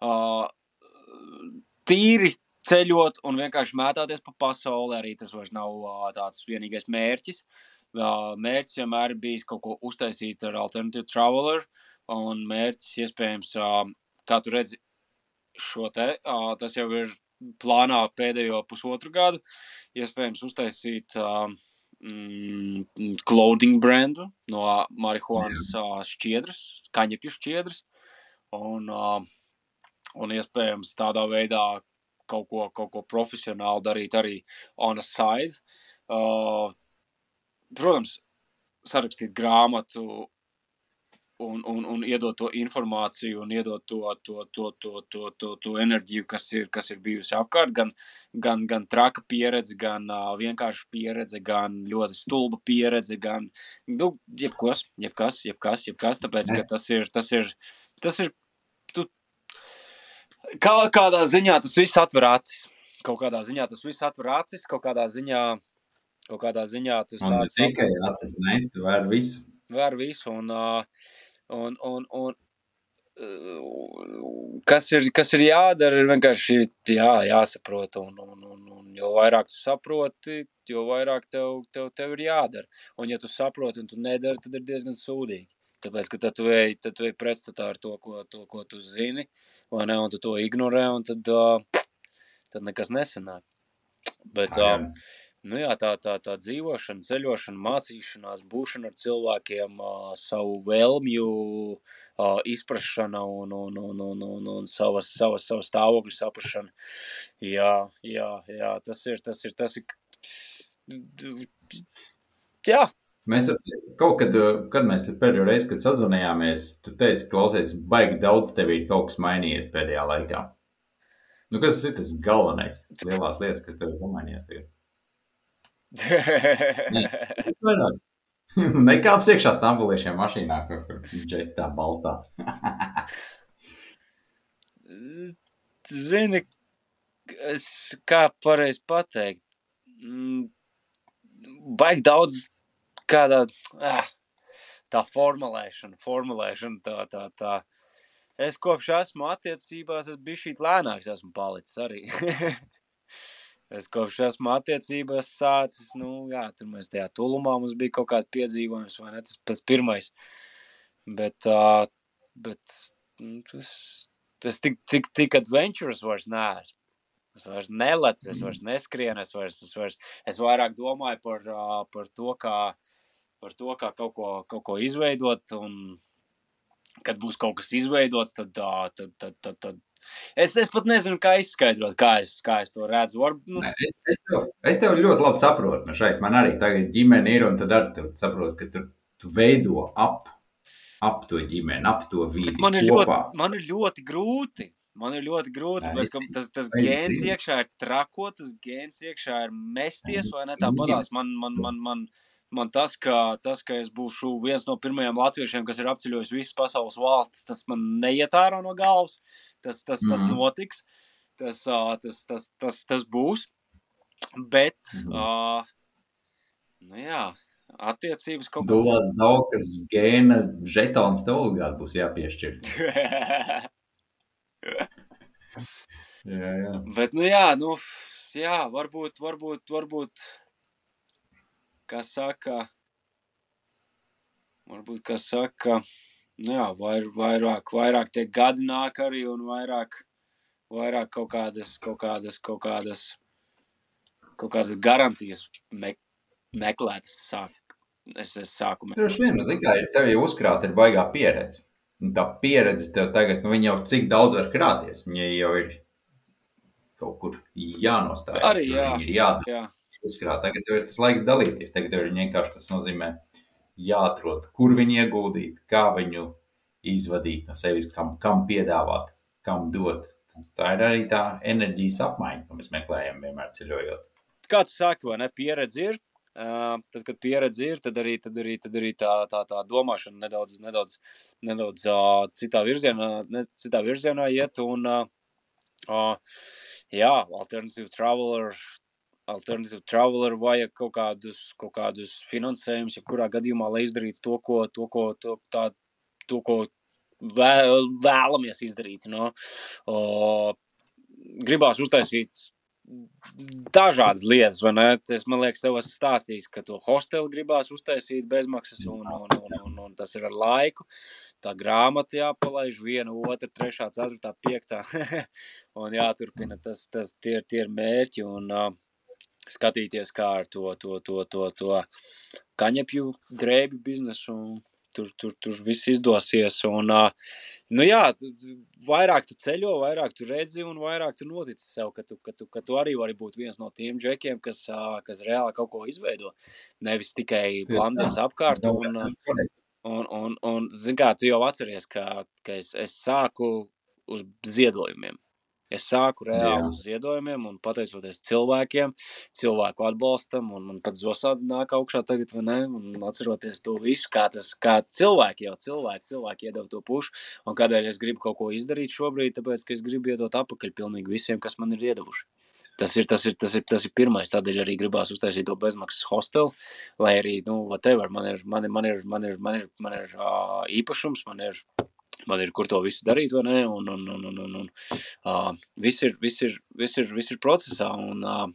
uh, tīri ceļot un vienkārši mētāties pa pasauli, arī tas vairs nav uh, tāds vienīgais mērķis. Uh, mērķis vienmēr ir bijis kaut ko uztaisīt ar Alternative Traveler, un mērķis iespējams, uh, kā tu redzi šo te, uh, tas jau ir plānā pēdējo pusotru gadu, iespējams uztaisīt uh, mm, clothing brandu no marihuānas uh, šķiedras, kaņepju šķiedras, un, uh, un iespējams tādā veidā kaut ko, kaut ko profesionāli darīt arī on a side. Uh, protams, sarakstīt grāmatu un, un, un iedot to informāciju un iedot to, to, to, to, to, to, to enerģiju, kas ir, kas ir bijusi apkārt, gan, gan, gan traka pieredze, gan uh, vienkārši pieredze, gan ļoti stulba pieredze, gan, nu, jebkas, jebkas, jebkas, jebkas, tāpēc, ka tas ir, tas ir, tas ir, tu, kā, kādā ziņā tas viss atver acis, kaut kādā ziņā tas viss atver acis, kaut kādā ziņā, kaut kādā ziņā tu Un sāc... tikai acis, ne, tu vēr visu. Vēr visu, un, un, un, un kas ir, kas ir jādara, ir vienkārši jā, jāsaprot, un, un, un, un jo vairāk tu saproti, jo vairāk tev, tev, tev ir jādara. Un ja tu saproti un tu nedari, tad ir diezgan sūdīgi. Tāpēc, ka tad tu ej, tad tu ej pretstatā ar to ko, to, ko tu zini, vai ne, un tu to ignorē, un tad, tad nekas nesanāk. Bet, Jā, jā. Nu jā, tā, tā, tā dzīvošana, ceļošana, mācīšanās, būšana ar cilvēkiem, uh, savu vēlmju uh, izprašana un, un, un, un, un, un savas, savas, savas stāvokļu saprašana. Jā, jā, jā, tas ir, tas ir, tas ir, jā. Mēs ar, kaut kad, kad mēs pēdējo reizi, kad sazvanījāmies, tu teici, klausies, baigi daudz tevī kaut kas mainījies pēdējā laikā. Nu, kas ir tas galvenais, lielās lietas, kas tev ir pamainījies tagad? Nekāps iekšā stambuliešiem mašīnā, kur džetā baltā. Zini, es, kā pareizi pateikt, baigi daudz kādā, ah, tā formulēšana, formulēšana, tā, tā, tā. Es kopš esmu attiecībās, es bišķīt lēnāks esmu palicis arī. Es kopš esmu attiecībās sācis, nu jā, tur mēs tajā tulumā mums bija kaut kādi piedzīvojums, vai ne, tas pats pirmais. Bet, uh, bet tas, tas tik, tik, tik adventurous vairs neesmu. Es vairs nelecu, es vairs neskrienu, es vairs, es vairs, es vairāk domāju par, uh, par to, kā, par to, kā kaut ko, kaut ko izveidot, un kad būs kaut kas izveidots, tad, uh, tad, tad, tad, tad Es, es pat nezinu, kā izskaidrot, kā es, kā es to redzu. Var, nu... Nē, es, es, tev, es tev ļoti labi saprotu. Man šeit man arī tagad ģimene ir, un tad arī tev saprotu, ka tu, tu veido ap, ap to ģimeni, ap to vidi man ir kopā. Ļoti, man ir ļoti grūti. Man ir ļoti grūti, Nē, bet tas, tas gēns iekšā ir trako, tas gēns iekšā ir mesties, vai ne tā padās. Man, man, man, man, man tas, ka, tas, ka es būšu viens no pirmajiem latviešiem, kas ir apceļojis visas pasaules valstis, tas man neiet ārā no galvas. Tas, tas, tas Mhm. notiks. Tas, ā, tas, tas, tas, tas būs. Bet, Mhm. ā, nu jā, attiecības kaut Dulās daukas gēna žetons tev obligāti būs jāpiešķir. kā. Jā, jā. Bet, nu jā, nu, jā, varbūt, varbūt, varbūt, kā saka, varbūt, kā saka, nu jā, vair, vairāk, vairāk tie gadi nāk arī un vairāk, vairāk kaut kādas, kaut kādas, kaut kādas, kaut kādas garantijas me, meklētas sāk. Es, es sāku meklēt. Droši vien, zin kā, tev jau uzkrāt ir baigā pieredze. Un tā pieredze tev tagad, nu viņa jau cik daudz var krāties, viņa jau ir kaut kur jānostājas. Arī jā, ir jādara. jā. Uzkrāt. Tagad tev ir tas laiks dalīties. Tagad tev ir vienkārši tas nozīmē jāatrod, kur viņu ieguldīt, kā viņu izvadīt no sevis, kam, kam piedāvāt, kam dot. Tā ir arī tā enerģijas apmaiņa, ko mēs meklējam vienmēr ceļojot. Kā tu saki, vai ne, pieredze ir? Uh, tad, kad pieredze ir, tad arī, tad arī, tad arī tā, tā, tā domāšana nedaudz, nedaudz, nedaudz uh, citā virzienā, ne, citā virzienā iet un, uh, uh, jā, alternative traveler, alternative traveler vajag kaut kādus, kaut kādus finansējumus, ja kurā gadījumā, lai izdarītu to, ko, to, ko, to, tā, to, ko vēl, vēlamies izdarīt, no? Uh, gribās uztaisīt dažādas lietas, vai ne? Es, man liekas, tev esmu stāstījis, ka to hosteli gribās uztaisīt bezmaksas, un, un, un, un, un tas ir ar laiku. Tā grāmata jāpalaiž viena, otra, trešā, ceturtā, piektā, un jāturpina, tas, tas tie, tie ir mērķi, un uh, skatīties, kā ar to, to, to, to, to kaņepju drēbi biznesu, un tur, tur, tur viss izdosies, un, uh, nu jā, tu, vairāk tu ceļo, vairāk tu redzi, un vairāk tu notici sev, ka tu, ka tu, ka tu arī vari būt viens no tiem džekiem, kas, uh, kas reāli kaut ko izveido, nevis tikai blandies apkārt, un, un, un, un, un zin kā, tu jau atceries, ka, ka es, es sāku uz ziedojumiem. Es sāku reāli Jā. uz ziedojumiem un pateicoties cilvēkiem, cilvēku atbalstam, un man pat zosādi nāk augšā tagad, vai ne, un atceroties to visu, kā tas, kā cilvēki jau, cilvēki, cilvēki iedeva to pušu, un kādēļ es gribu kaut ko izdarīt šobrīd, tāpēc, ka es gribu iedot apakaļ pilnīgi visiem, kas man ir iedevuši. Tas ir, tas ir, tas ir, tas ir pirmais, tādēļ arī gribās uztaisīt to bezmaksas hostelu, lai arī, nu, whatever, man ir, man ir, man ir, man ir, man ir, man ir uh, īpašums, man ir, man ir, kur to visu darīt, vai ne, un, un, un, un, un, un uh, viss ir, viss ir, viss ir, viss ir procesā, un uh,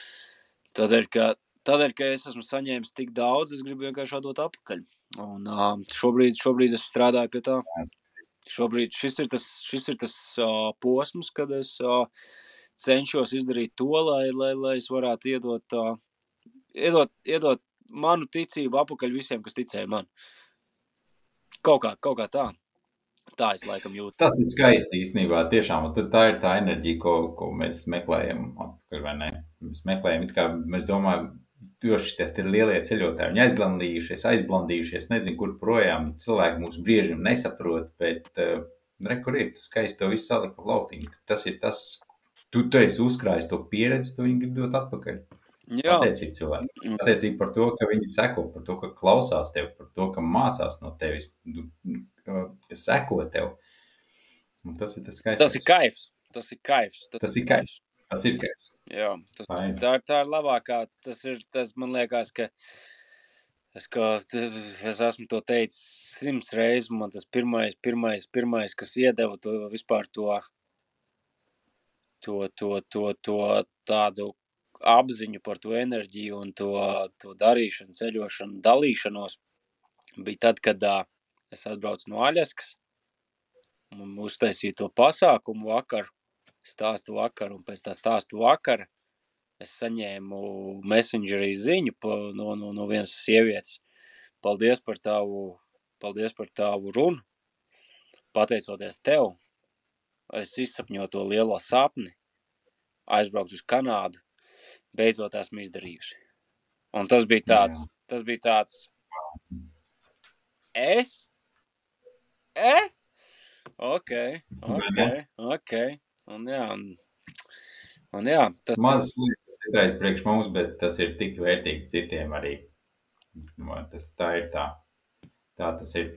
tādēļ, ka, tādēļ, ka es esmu saņēmis tik daudz, es gribu vienkārši atdot apakaļ, un uh, šobrīd, šobrīd es strādāju pie tā, šobrīd šis ir tas, šis ir tas uh, posms, kad es uh, cenšos izdarīt to, lai, lai, lai es varētu iedot, uh, iedot, iedot manu ticību apakaļ visiem, kas ticēja man. Kaut kā, kaut kā tā. Tā es laikam jūtu. Tas ir skaisti īstenībā, tiešām, un tā ir tā enerģija, ko, ko mēs meklējam, vai ne? Mēs meklējam, it kā mēs domājam, joši tie ir lielie ceļotāji, viņi aizblandījušies, aizblandījušies, nezinu, kur projām, cilvēki mūs briežam nesaprot, bet uh, re, kur ir, tu skaisti to visu salikt pa lautiņu, tas ir tas, tu, tu esi uzkrājis to pieredzi, tu viņi grib dot atpakaļ. Jā. Pateicība cilvēki. Pateicība par to, ka viņi seko, par to, ka klausās tev, par to, ka mācās no tevis, seko tev. Un tas ir tas skaistais. Tas ir kaifs. Tas ir kaifs. Tas, tas ir kaifs. Tas ir kaifs. Jā, tas, tā, tā ir labākā. Tas ir, tas man liekas, ka es, ka es esmu to teicis simts reizes, man tas pirmais, pirmais, pirmais, kas iedeva to vispār to, to, to, to, to tādu apziņu par to enerģiju un to, to darīšanu, ceļošanu, dalīšanos, bija tad, kad uh, es atbraucu no Aļaskas un uztaisīju to pasākumu vakaru, stāstu vakaru, un pēc tā stāstu vakara es saņēmu messengerī ziņu pa, no, no, no vienas sievietes. Paldies par tavu, paldies par tavu runu. Pateicoties tev, es izsapņoju to lielo sapni, aizbraukt uz Kanādu, beidzot esmu izdarījusi. Un tas bija tāds, jā. tas bija tāds, es? E? Ok, ok, ok. Un jā, un, un jā. Tas... Mazas lietas citreiz priekš mums, bet tas ir tik vērtīgi citiem arī. Tas tā ir tā. Tā tas ir.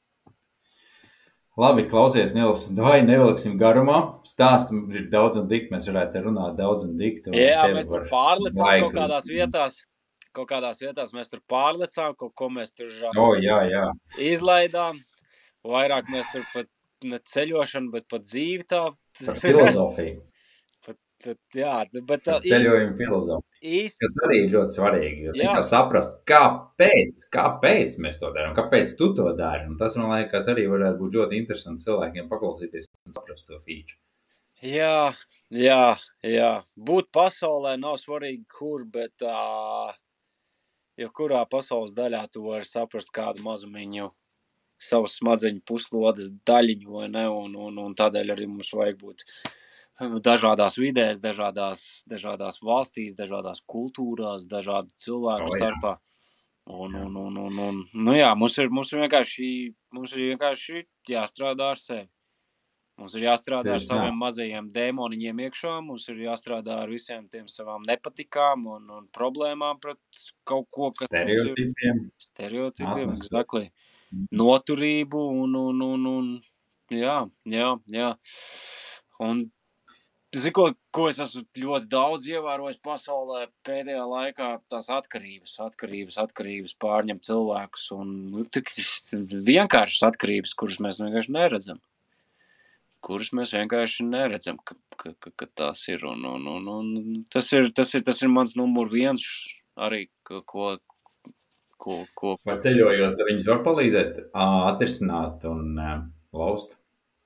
Labi, klausies, Nils, vai nevilksim garumā. Stāstu ir daudz un dikti, mēs varētu runāt daudz un dikti. Un Jā, mēs tur pārlecām laiku. kaut kādās vietās. Kaut kādās vietās mēs tur pārlecām, kaut ko mēs tur oh, jā, jā. izlaidām. Vairāk mēs tur pat ne ceļošanu, bet pat dzīvi tā. Par filozofiju. pat, pat, jā, bet tā. Ceļojumu filozofiju. Īsti. Kas arī ir ļoti svarīgi. Jūs kā saprast, kāpēc, kāpēc mēs to darām, kāpēc tu to dari. Un tas, man liekas, arī varētu būt ļoti interesanti cilvēkiem paklausīties un saprast to feature. Jā, jā, jā. Būt pasaulē nav svarīgi, kur, bet uh, jo kurā pasaules daļā tu vari saprast kādu mazumiņu savas smadzeņu puslodes daļiņu, vai ne? Un, un, un tādēļ arī mums vajag būt dažādās vidēs, dažādās, dažādās valstīs, dažādās kultūrās, dažādu cilvēku oh, starpā. Un, un, un, un, un, nu jā, mums ir, mums ir vienkārši, mums ir vienkārši jāstrādā ar sevi. Mums ir jāstrādā Tieši ar saviem tā. mazajiem dēmoniņiem iekšā, mums ir jāstrādā ar visiem tiem savām nepatikām un, un problēmām pret kaut ko, kas stereotipiem. Ir, stereotipiem, exactly. Noturību un, un, un, un, jā, jā, jā. Un Zini, ko, ko es esmu ļoti daudz ievērojis pasaulē pēdējā laikā, tās atkarības, atkarības, atkarības pārņem cilvēkus un nu, tik vienkāršas atkarības, kuras mēs vienkārši neredzam. Kuras mēs vienkārši neredzam, ka, ka, ka, ka tās ir. Un, un, un, un tas ir, tas ir, tas ir mans numur viens arī, ko, ko, ko, ko. Vai ceļojot, viņas var palīdzēt atrisināt un uh, laust?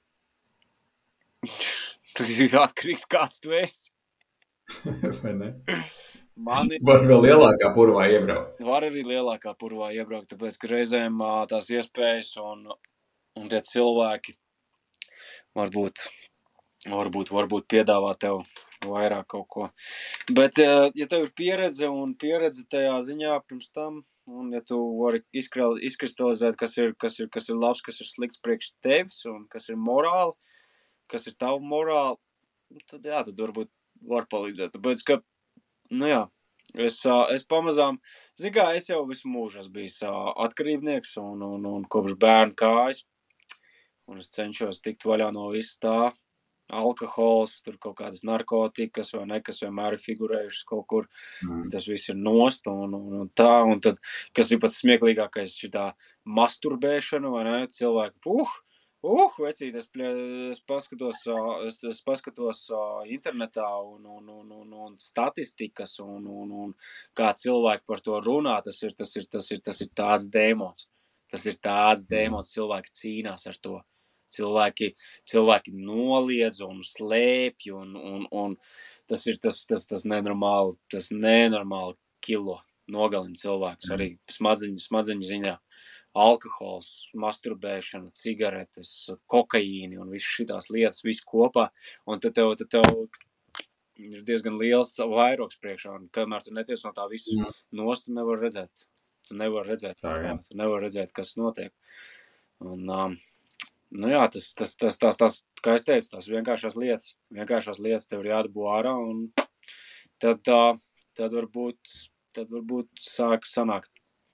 Tas ir atkarīgs, kāds tu esi. Vai ne? Man ir... Var vēl lielākā purvā iebraukt. Var arī lielākā purvā iebraukt, tāpēc, ka reizēm tās iespējas un, un tie cilvēki varbūt, varbūt, varbūt piedāvā tev vairāk kaut ko. Bet, ja tev ir pieredze un pieredze tajā ziņā pirms tam, un ja tu vari izkristalizēt, kas ir, kas ir, kas ir labs, kas ir slikts priekš tevis un kas ir morāli, kas ir tavu morāli, tad jā, tad varbūt var palīdzēt. Tāpēc, ka, nu jā, es, es pamazām, zini kā, es jau visu mūžu esmu bijis atkarībnieks un, un, un kopš bērnu kājas, un es cenšos tikt vaļā no viss tā, alkohols, tur kaut kādas narkotikas vai ne, kas vienmēr ir figurējušas kaut kur, mm. tas viss ir nost un, un, un tā, un tad, kas ir pats smieklīgākais, šitā masturbēšana, vai ne, cilvēki, puh, Uh, vecīt, es, es paskatos, es, es paskatos uh, internetā un, un, un, un, un statistikas un, un, un kā cilvēki par to runā, tas ir, tas ir, tas ir, tas ir tāds dēmons. Tas ir tāds dēmons, cilvēki cīnās ar to. Cilvēki, cilvēki noliedz un slēpj un, un, un tas ir tas, tas, tas nenormāli, tas nenormāli kilo nogalina cilvēkus arī smadzeņu, smadzeņu ziņā. Alkohols, masturbēšana, cigaretes, kokaīni un visu šitās lietas, visu kopā. Un tad tev, tad tev ir diezgan liels vairogs priekšā. Un kamēr tu neties no tā visu mm. nost, tu nevar redzēt. Tu nevar redzēt, tā, kā, tu nevar redzēt, kas notiek. Un, um, nu jā, tas, tas, tas, tas, tas, kā es teicu, tās vienkāršās lietas. Vienkāršās lietas tev ir jādabū ārā. Un tad, uh, tad varbūt, tad varbūt sāk sanākt.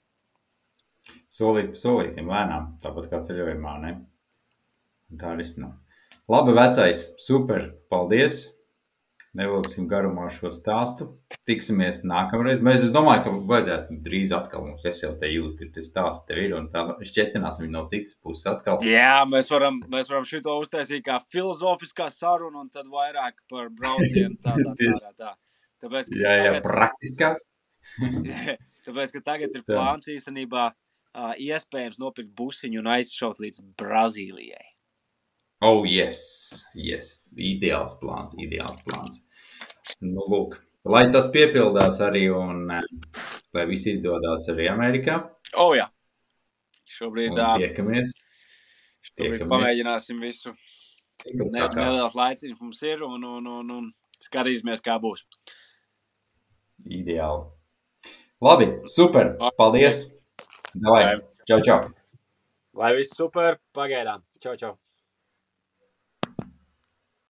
Solīt pa solītim lēnām, tāpat kā ceļojumā, ne? Tā arī nav. Labi, vecais, super, paldies. Nevilksim garumā šo stāstu. Tiksimies nākamreiz. Mēs, es domāju, ka vajadzētu drīz atkal mums, es jau te jūtu, tas stāsts tev ir, un tā šķetināsim no citas puses atkal. Jā, mēs varam, mēs varam šito uztaisīt kā filozofiskā saruna, un tad vairāk par braucienu, tā, tā, tā, tā, tā. Tāpēc, jā, jā, tagad, praktiskā. Tāpēc, ka tagad ir plāns īstenībā Uh, iespējams nopirkt busiņu un aizšaut līdz Brazīlijai. Oh, yes, yes. Ideāls plāns, ideāls plāns. Nu, lūk, lai tas piepildās arī un lai viss izdodās arī Amerikā. Oh, jā. Šobrīd tā. Tiekamies. Šobrīd tiekamies. Pamēģināsim visu. Ne, neliels laiciņš mums ir un, un, un, un skatīsimies, kā būs. Ideāli. Labi, super. Paldies. Davai, čau, čau. Lai viss super, pagaidām. Čau, čau.